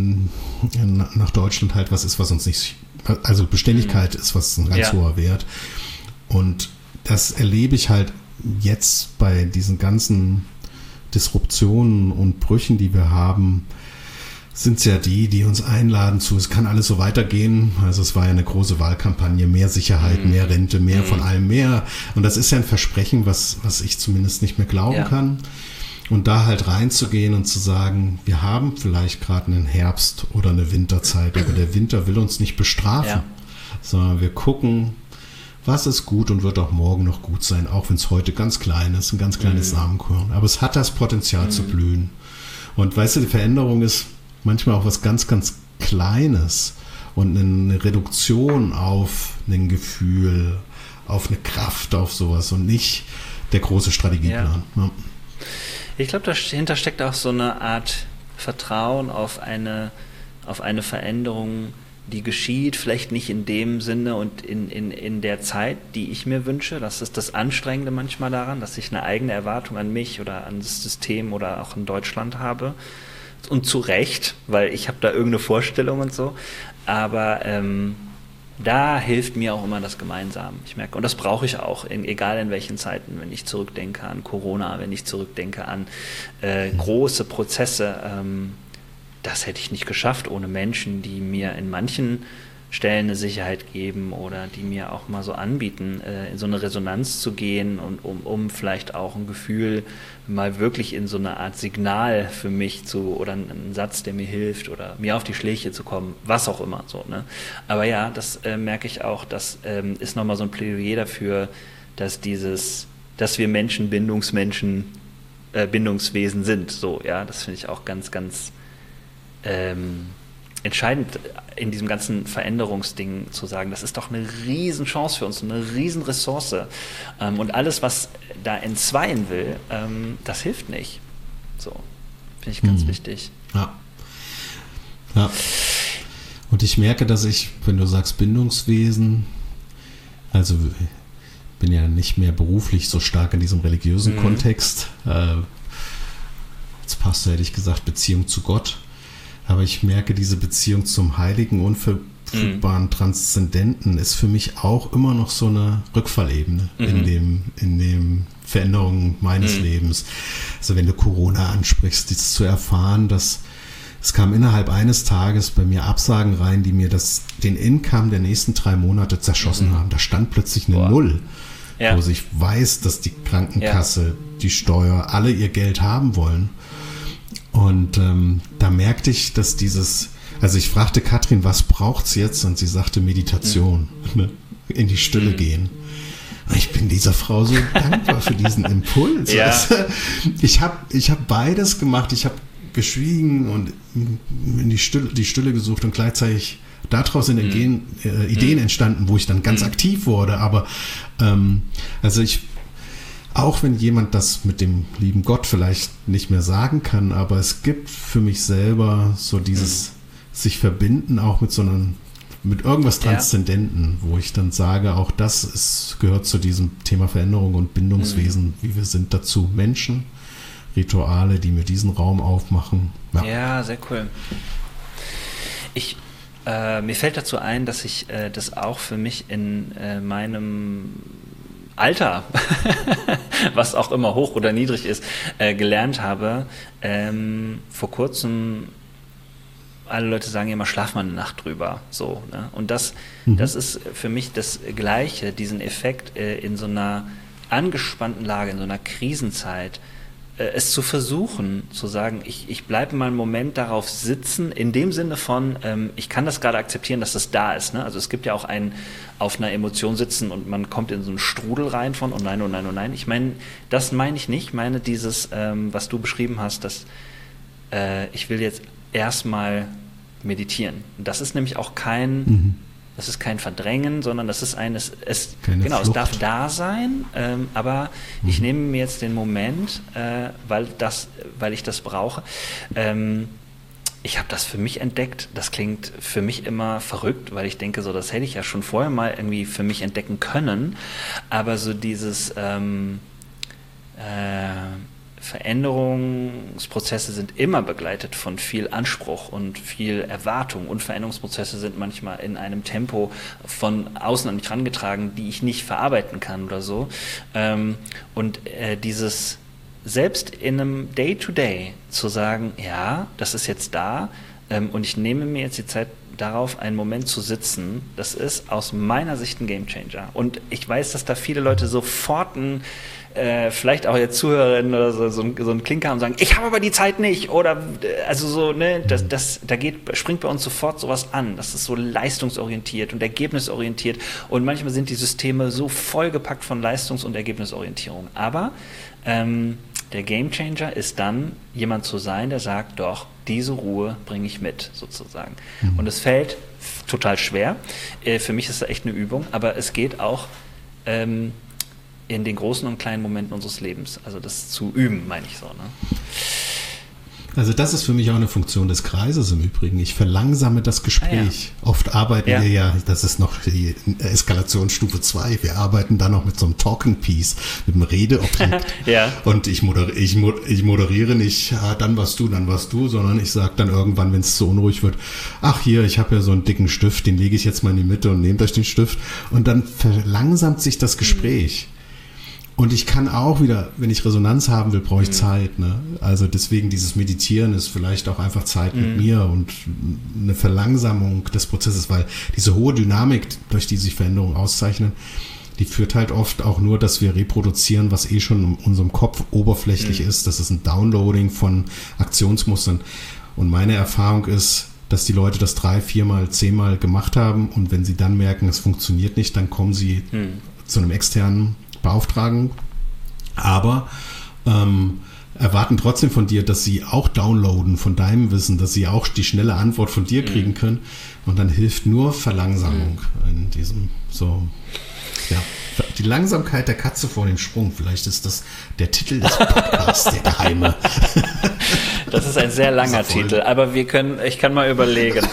nach Deutschland halt was ist, was uns nicht, also Beständigkeit ist was ein ganz hoher Wert. Und das erlebe ich halt jetzt bei diesen ganzen Disruptionen und Brüchen, die wir haben, sind es ja die uns einladen zu, es kann alles so weitergehen. Also es war ja eine große Wahlkampagne, mehr Sicherheit, mehr Rente, mehr von allem mehr. Und das ist ja ein Versprechen, was ich zumindest nicht mehr glauben kann. Und da halt reinzugehen und zu sagen, wir haben vielleicht gerade einen Herbst oder eine Winterzeit, aber der Winter will uns nicht bestrafen, sondern wir gucken, was ist gut und wird auch morgen noch gut sein, auch wenn es heute ganz klein ist, ein ganz kleines Samenkorn. Aber es hat das Potenzial zu blühen. Und weißt du, die Veränderung ist manchmal auch was ganz, ganz Kleines und eine Reduktion auf ein Gefühl, auf eine Kraft, auf sowas und nicht der große Strategieplan. Ja. Ich glaube, dahinter steckt auch so eine Art Vertrauen auf eine Veränderung, die geschieht, vielleicht nicht in dem Sinne und in der Zeit, die ich mir wünsche. Das ist das Anstrengende manchmal daran, dass ich eine eigene Erwartung an mich oder an das System oder auch in Deutschland habe. Und zu Recht, weil ich habe da irgendeine Vorstellung und so. Aber da hilft mir auch immer das Gemeinsame. Ich merke, und das brauche ich auch, egal in welchen Zeiten, wenn ich zurückdenke an Corona, wenn ich zurückdenke an große Prozesse. Das hätte ich nicht geschafft ohne Menschen, die mir in manchen Stellen eine Sicherheit geben oder die mir auch mal so anbieten, in so eine Resonanz zu gehen und um vielleicht auch ein Gefühl mal wirklich in so eine Art Signal für mich oder einen Satz, der mir hilft oder mir auf die Schläge zu kommen, was auch immer so, ne? Aber ja, das merke ich auch, das ist nochmal so ein Plädoyer dafür, dass wir Menschen Bindungswesen sind, so, ja, das finde ich auch ganz, ganz entscheidend in diesem ganzen Veränderungsding zu sagen, das ist doch eine Riesenchance für uns, eine Riesenressource. Und alles, was da entzweien will, das hilft nicht. So, finde ich ganz wichtig. Ja. Ja. Und ich merke, dass wenn du sagst Bindungswesen, also ich bin ja nicht mehr beruflich so stark in diesem religiösen Kontext. Als Pastor hätte ich gesagt Beziehung zu Gott. Aber ich merke, diese Beziehung zum Heiligen, Unverfügbaren, Transzendenten ist für mich auch immer noch so eine Rückfallebene in dem Veränderungen meines Lebens. Also wenn du Corona ansprichst, das zu erfahren, dass es kam innerhalb eines Tages bei mir Absagen rein, die mir den Income der nächsten 3 Monate zerschossen haben. Da stand plötzlich eine Null, wo ich weiß, dass die Krankenkasse, die Steuer, alle ihr Geld haben wollen. Und da merkte ich, dass also ich fragte Katrin, was braucht's jetzt? Und sie sagte Meditation, in die Stille gehen. Und ich bin dieser Frau so dankbar für diesen Impuls. Ja. Also, ich hab beides gemacht. Ich habe geschwiegen und in die Stille gesucht und gleichzeitig daraus sind Ideen entstanden, wo ich dann ganz aktiv wurde. Aber auch wenn jemand das mit dem lieben Gott vielleicht nicht mehr sagen kann, aber es gibt für mich selber so dieses sich verbinden auch mit irgendwas Transzendenten, wo ich dann sage, auch das gehört zu diesem Thema Veränderung und Bindungswesen, wie wir sind dazu Menschen, Rituale, die mir diesen Raum aufmachen. Ja, sehr cool. Mir fällt dazu ein, dass ich das auch für mich in meinem Alter, was auch immer hoch oder niedrig ist, gelernt habe. Vor kurzem, alle Leute sagen immer, schlaf mal eine Nacht drüber. So, ne? Und das ist für mich das Gleiche, diesen Effekt in so einer angespannten Lage, in so einer Krisenzeit, es zu versuchen, zu sagen, ich bleibe mal einen Moment darauf sitzen, in dem Sinne von, ich kann das gerade akzeptieren, dass das da ist. Ne? Also es gibt ja auch auf einer Emotion sitzen und man kommt in so einen Strudel rein von, oh nein, oh nein, oh nein. Das meine ich nicht. Ich meine dieses, was du beschrieben hast, dass ich will jetzt erstmal meditieren. Das ist nämlich auch das ist kein Verdrängen, sondern das ist es darf da sein, aber ich nehme mir jetzt den Moment, weil ich das brauche. Ich habe das für mich entdeckt. Das klingt für mich immer verrückt, weil ich denke, so das hätte ich ja schon vorher mal irgendwie für mich entdecken können. Aber so dieses Veränderungsprozesse sind immer begleitet von viel Anspruch und viel Erwartung, und Veränderungsprozesse sind manchmal in einem Tempo von außen an mich herangetragen, die ich nicht verarbeiten kann oder so. Und dieses selbst in einem Day-to-Day zu sagen, ja, das ist jetzt da, und ich nehme mir jetzt die Zeit darauf, einen Moment zu sitzen, das ist aus meiner Sicht ein Gamechanger. Und ich weiß, dass da viele Leute sofort vielleicht auch jetzt Zuhörerinnen oder so einen Klinker haben und sagen, ich habe aber die Zeit nicht, oder also so, ne, springt bei uns sofort sowas an. Das ist so leistungsorientiert und ergebnisorientiert, und manchmal sind die Systeme so vollgepackt von Leistungs- und Ergebnisorientierung. Aber der Gamechanger ist dann, jemand zu sein, der sagt, doch, diese Ruhe bringe ich mit, sozusagen. Und es fällt total schwer. Für mich ist das echt eine Übung, aber es geht auch in den großen und kleinen Momenten unseres Lebens. Also das zu üben, meine ich so. Ne? Also das ist für mich auch eine Funktion des Kreises im Übrigen. Ich verlangsame das Gespräch. Ja. Oft arbeiten wir ja, das ist noch die Eskalationsstufe 2, wir arbeiten da noch mit so einem Talking Piece, mit einem Redeobjekt. Ja. Und ich moderiere nicht, dann warst du, sondern ich sage dann irgendwann, wenn es zu unruhig wird, ach hier, ich habe ja so einen dicken Stift, den lege ich jetzt mal in die Mitte und nehmt euch den Stift. Und dann verlangsamt sich das Gespräch. Und ich kann auch wieder, wenn ich Resonanz haben will, brauche ich Zeit. Ne? Also deswegen dieses Meditieren ist vielleicht auch einfach Zeit mit mir und eine Verlangsamung des Prozesses, weil diese hohe Dynamik, durch die sich Veränderungen auszeichnen, die führt halt oft auch nur, dass wir reproduzieren, was schon in unserem Kopf oberflächlich ist. Das ist ein Downloading von Aktionsmustern. Und meine Erfahrung ist, dass die Leute das 3-, 4-mal, 10-mal gemacht haben, und wenn sie dann merken, es funktioniert nicht, dann kommen sie zu einem externen Beauftragen, aber erwarten trotzdem von dir, dass sie auch downloaden von deinem Wissen, dass sie auch die schnelle Antwort von dir kriegen können, und dann hilft nur Verlangsamung in diesem die Langsamkeit der Katze vor dem Sprung, vielleicht ist das der Titel des Podcasts, der geheime. Das ist ein sehr langer Titel, aber ich kann mal überlegen.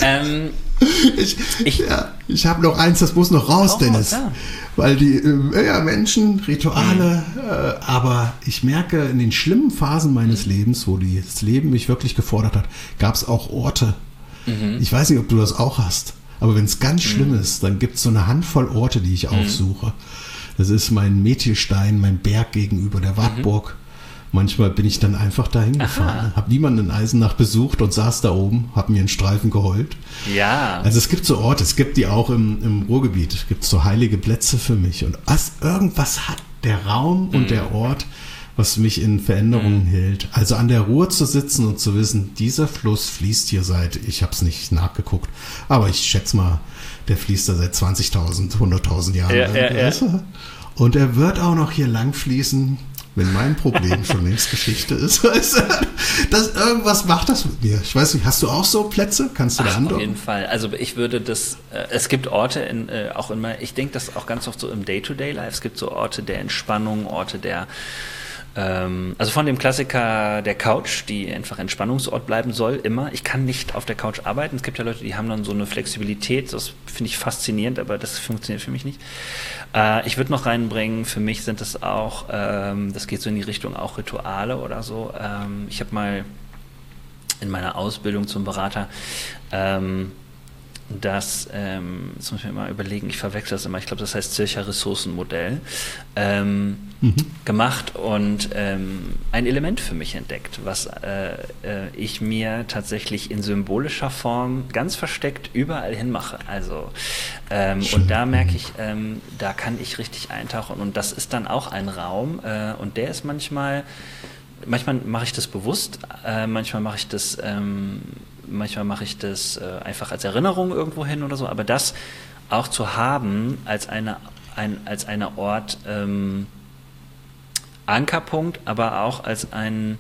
Ich habe noch eins, das muss noch raus, Dennis. Ja. Weil die Menschen, Rituale, aber ich merke, in den schlimmen Phasen meines Lebens, wo das Leben mich wirklich gefordert hat, gab es auch Orte. Ich weiß nicht, ob du das auch hast, aber wenn es ganz schlimm ist, dann gibt es so eine Handvoll Orte, die ich aufsuche. Das ist mein Methilstein, mein Berg gegenüber der Wartburg. Manchmal bin ich dann einfach dahin gefahren, habe niemanden in Eisenach besucht und saß da oben, habe mir einen Streifen geheult. Ja. Also es gibt so Orte, es gibt die auch im Ruhrgebiet, es gibt so heilige Plätze für mich. Und irgendwas hat der Raum und der Ort, was mich in Veränderungen hält. Also an der Ruhr zu sitzen und zu wissen, dieser Fluss fließt hier ich habe es nicht nachgeguckt, aber ich schätze mal, der fließt da seit 20.000, 100.000 Jahren. Ja. Und er wird auch noch hier lang fließen, wenn mein Problem schon längst Geschichte ist. Irgendwas macht das mit mir. Ich weiß nicht, hast du auch so Plätze? Kannst du da andocken? Auf jeden Fall. Also ich würde es gibt Orte, ich denke das auch ganz oft so im Day-to-Day-Life, es gibt so Orte der Entspannung, Orte der also von dem Klassiker der Couch, die einfach Entspannungsort bleiben soll, immer. Ich kann nicht auf der Couch arbeiten. Es gibt ja Leute, die haben dann so eine Flexibilität, das finde ich faszinierend, aber das funktioniert für mich nicht. Ich würde noch reinbringen, für mich sind das auch, das geht so in die Richtung auch Rituale oder so. Ich habe mal in meiner Ausbildung zum Berater das muss ich mir mal überlegen, ich verwechsel das immer, ich glaube, das heißt Zürcher Ressourcenmodell, gemacht und ein Element für mich entdeckt, was ich mir tatsächlich in symbolischer Form ganz versteckt überall hin mache. Also und da merke ich, da kann ich richtig eintauchen, und das ist dann auch ein Raum, und der ist manchmal mache ich das bewusst, manchmal mache ich das einfach als Erinnerung irgendwo hin oder so, aber das auch zu haben als eine Ort Ankerpunkt, aber auch als ein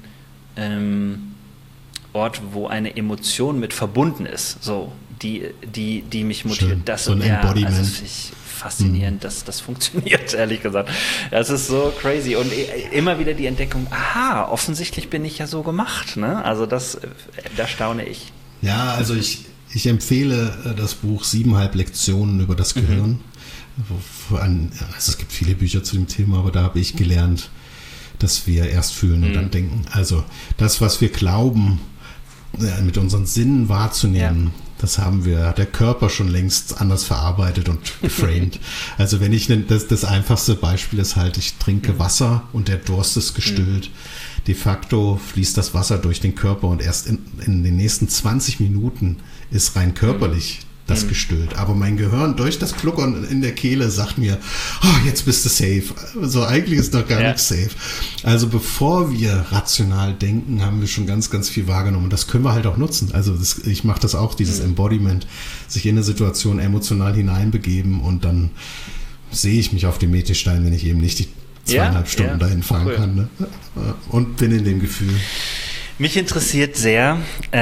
Ort, wo eine Emotion mit verbunden ist, so die mich motiviert. Schön. Das so ein Embodiment. Also faszinierend, dass das funktioniert, ehrlich gesagt. Das ist so crazy. Und immer wieder die Entdeckung, offensichtlich bin ich ja so gemacht. Ne? Also da staune ich. Ja, also ich empfehle das Buch 7,5 Lektionen über das Gehirn. Also es gibt viele Bücher zu dem Thema, aber da habe ich gelernt, dass wir erst fühlen und dann denken. Also das, was wir glauben, mit unseren Sinnen wahrzunehmen, das haben der Körper schon längst anders verarbeitet und geframed. Also wenn ich, das einfachste Beispiel ist halt, ich trinke Wasser und der Durst ist gestillt. De facto fließt das Wasser durch den Körper und erst in den nächsten 20 Minuten ist rein körperlich das gestillt. Aber mein Gehirn durch das Gluckern in der Kehle sagt mir, jetzt bist du safe. Also eigentlich ist noch gar nicht safe. Also bevor wir rational denken, haben wir schon ganz, ganz viel wahrgenommen. Und das können wir halt auch nutzen. Also ich mache das auch, dieses Embodiment, sich in eine Situation emotional hineinbegeben und dann sehe ich mich auf dem Metis-Stein, wenn ich eben nicht die 2,5 Stunden dahin fahren kann. Ne? Und bin in dem Gefühl. Mich interessiert sehr,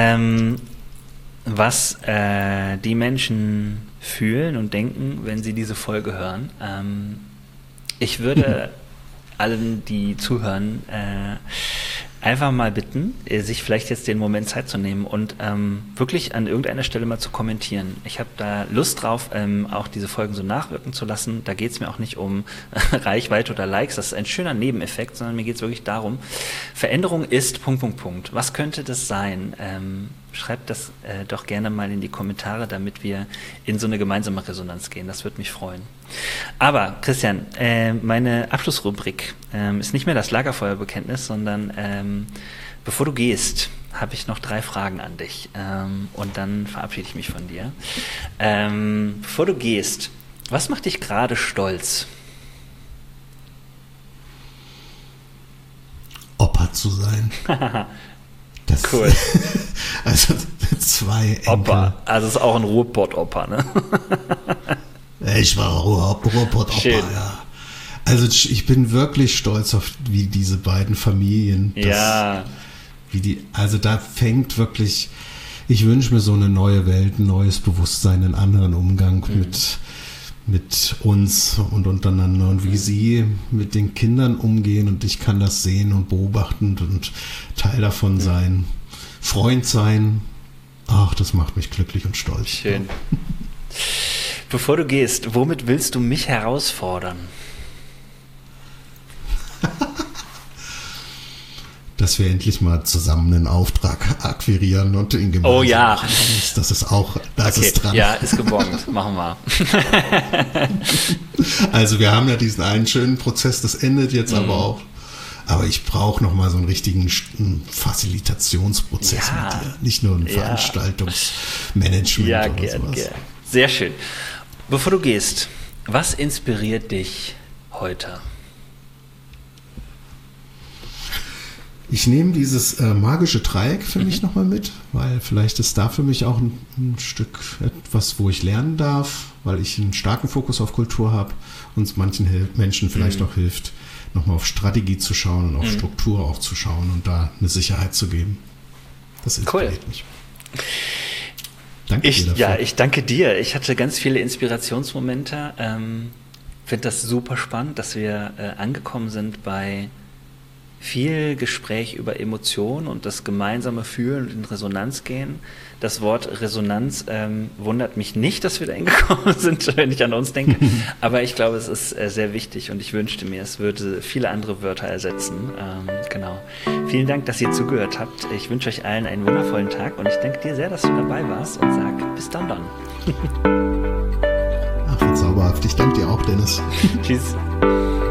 was die Menschen fühlen und denken, wenn sie diese Folge hören. Ich würde allen, die zuhören, einfach mal bitten, sich vielleicht jetzt den Moment Zeit zu nehmen und wirklich an irgendeiner Stelle mal zu kommentieren. Ich habe da Lust drauf, auch diese Folgen so nachwirken zu lassen. Da geht es mir auch nicht um Reichweite oder Likes, das ist ein schöner Nebeneffekt, sondern mir geht es wirklich darum, Veränderung ist ... Was könnte das sein? Schreibt das doch gerne mal in die Kommentare, damit wir in so eine gemeinsame Resonanz gehen. Das würde mich freuen. Aber, Christian, meine Abschlussrubrik ist nicht mehr das Lagerfeuerbekenntnis, sondern bevor du gehst, habe ich noch 3 Fragen an dich. Und dann verabschiede ich mich von dir. Bevor du gehst, was macht dich gerade stolz? Opa zu sein. Das, cool. Also 2 Enkel. Opa, also es ist auch ein Ruhrpott-Opa, ne? Ich war Ruhrpott-Opa, ja. Also ich bin wirklich stolz auf wie diese beiden Familien. Also da fängt wirklich, ich wünsche mir so eine neue Welt, ein neues Bewusstsein, einen anderen Umgang mit uns und untereinander und wie sie mit den Kindern umgehen und ich kann das sehen und beobachten und Teil davon sein, Freund sein. Ach, das macht mich glücklich und stolz. Schön. Bevor du gehst, womit willst du mich herausfordern? Dass wir endlich mal zusammen einen Auftrag akquirieren und ihn gemeinsam machen. Das ist auch, ist dran. Ja, ist gebongt. Machen wir. Also wir haben ja diesen einen schönen Prozess, das endet jetzt aber auch. Aber ich brauche noch mal so einen richtigen Facilitationsprozess mit dir. Nicht nur ein Veranstaltungsmanagement oder sowas. Gern. Sehr schön. Bevor du gehst, was inspiriert dich heute? Ich nehme dieses magische Dreieck für mich nochmal mit, weil vielleicht ist da für mich auch ein Stück etwas, wo ich lernen darf, weil ich einen starken Fokus auf Kultur habe und es manchen Menschen vielleicht auch hilft, nochmal auf Strategie zu schauen und auf Struktur auch zu schauen und da eine Sicherheit zu geben. Das inspiriert mich. Danke dir dafür. Ja, ich danke dir. Ich hatte ganz viele Inspirationsmomente. Finde das super spannend, dass wir angekommen sind bei viel Gespräch über Emotionen und das gemeinsame Fühlen und in Resonanz gehen. Das Wort Resonanz wundert mich nicht, dass wir da hingekommen sind, wenn ich an uns denke. Aber ich glaube, es ist sehr wichtig und ich wünschte mir, es würde viele andere Wörter ersetzen. Genau. Vielen Dank, dass ihr zugehört habt. Ich wünsche euch allen einen wundervollen Tag und ich danke dir sehr, dass du dabei warst und sag bis dann. Ach, wie zauberhaft. Ich danke dir auch, Dennis. Tschüss.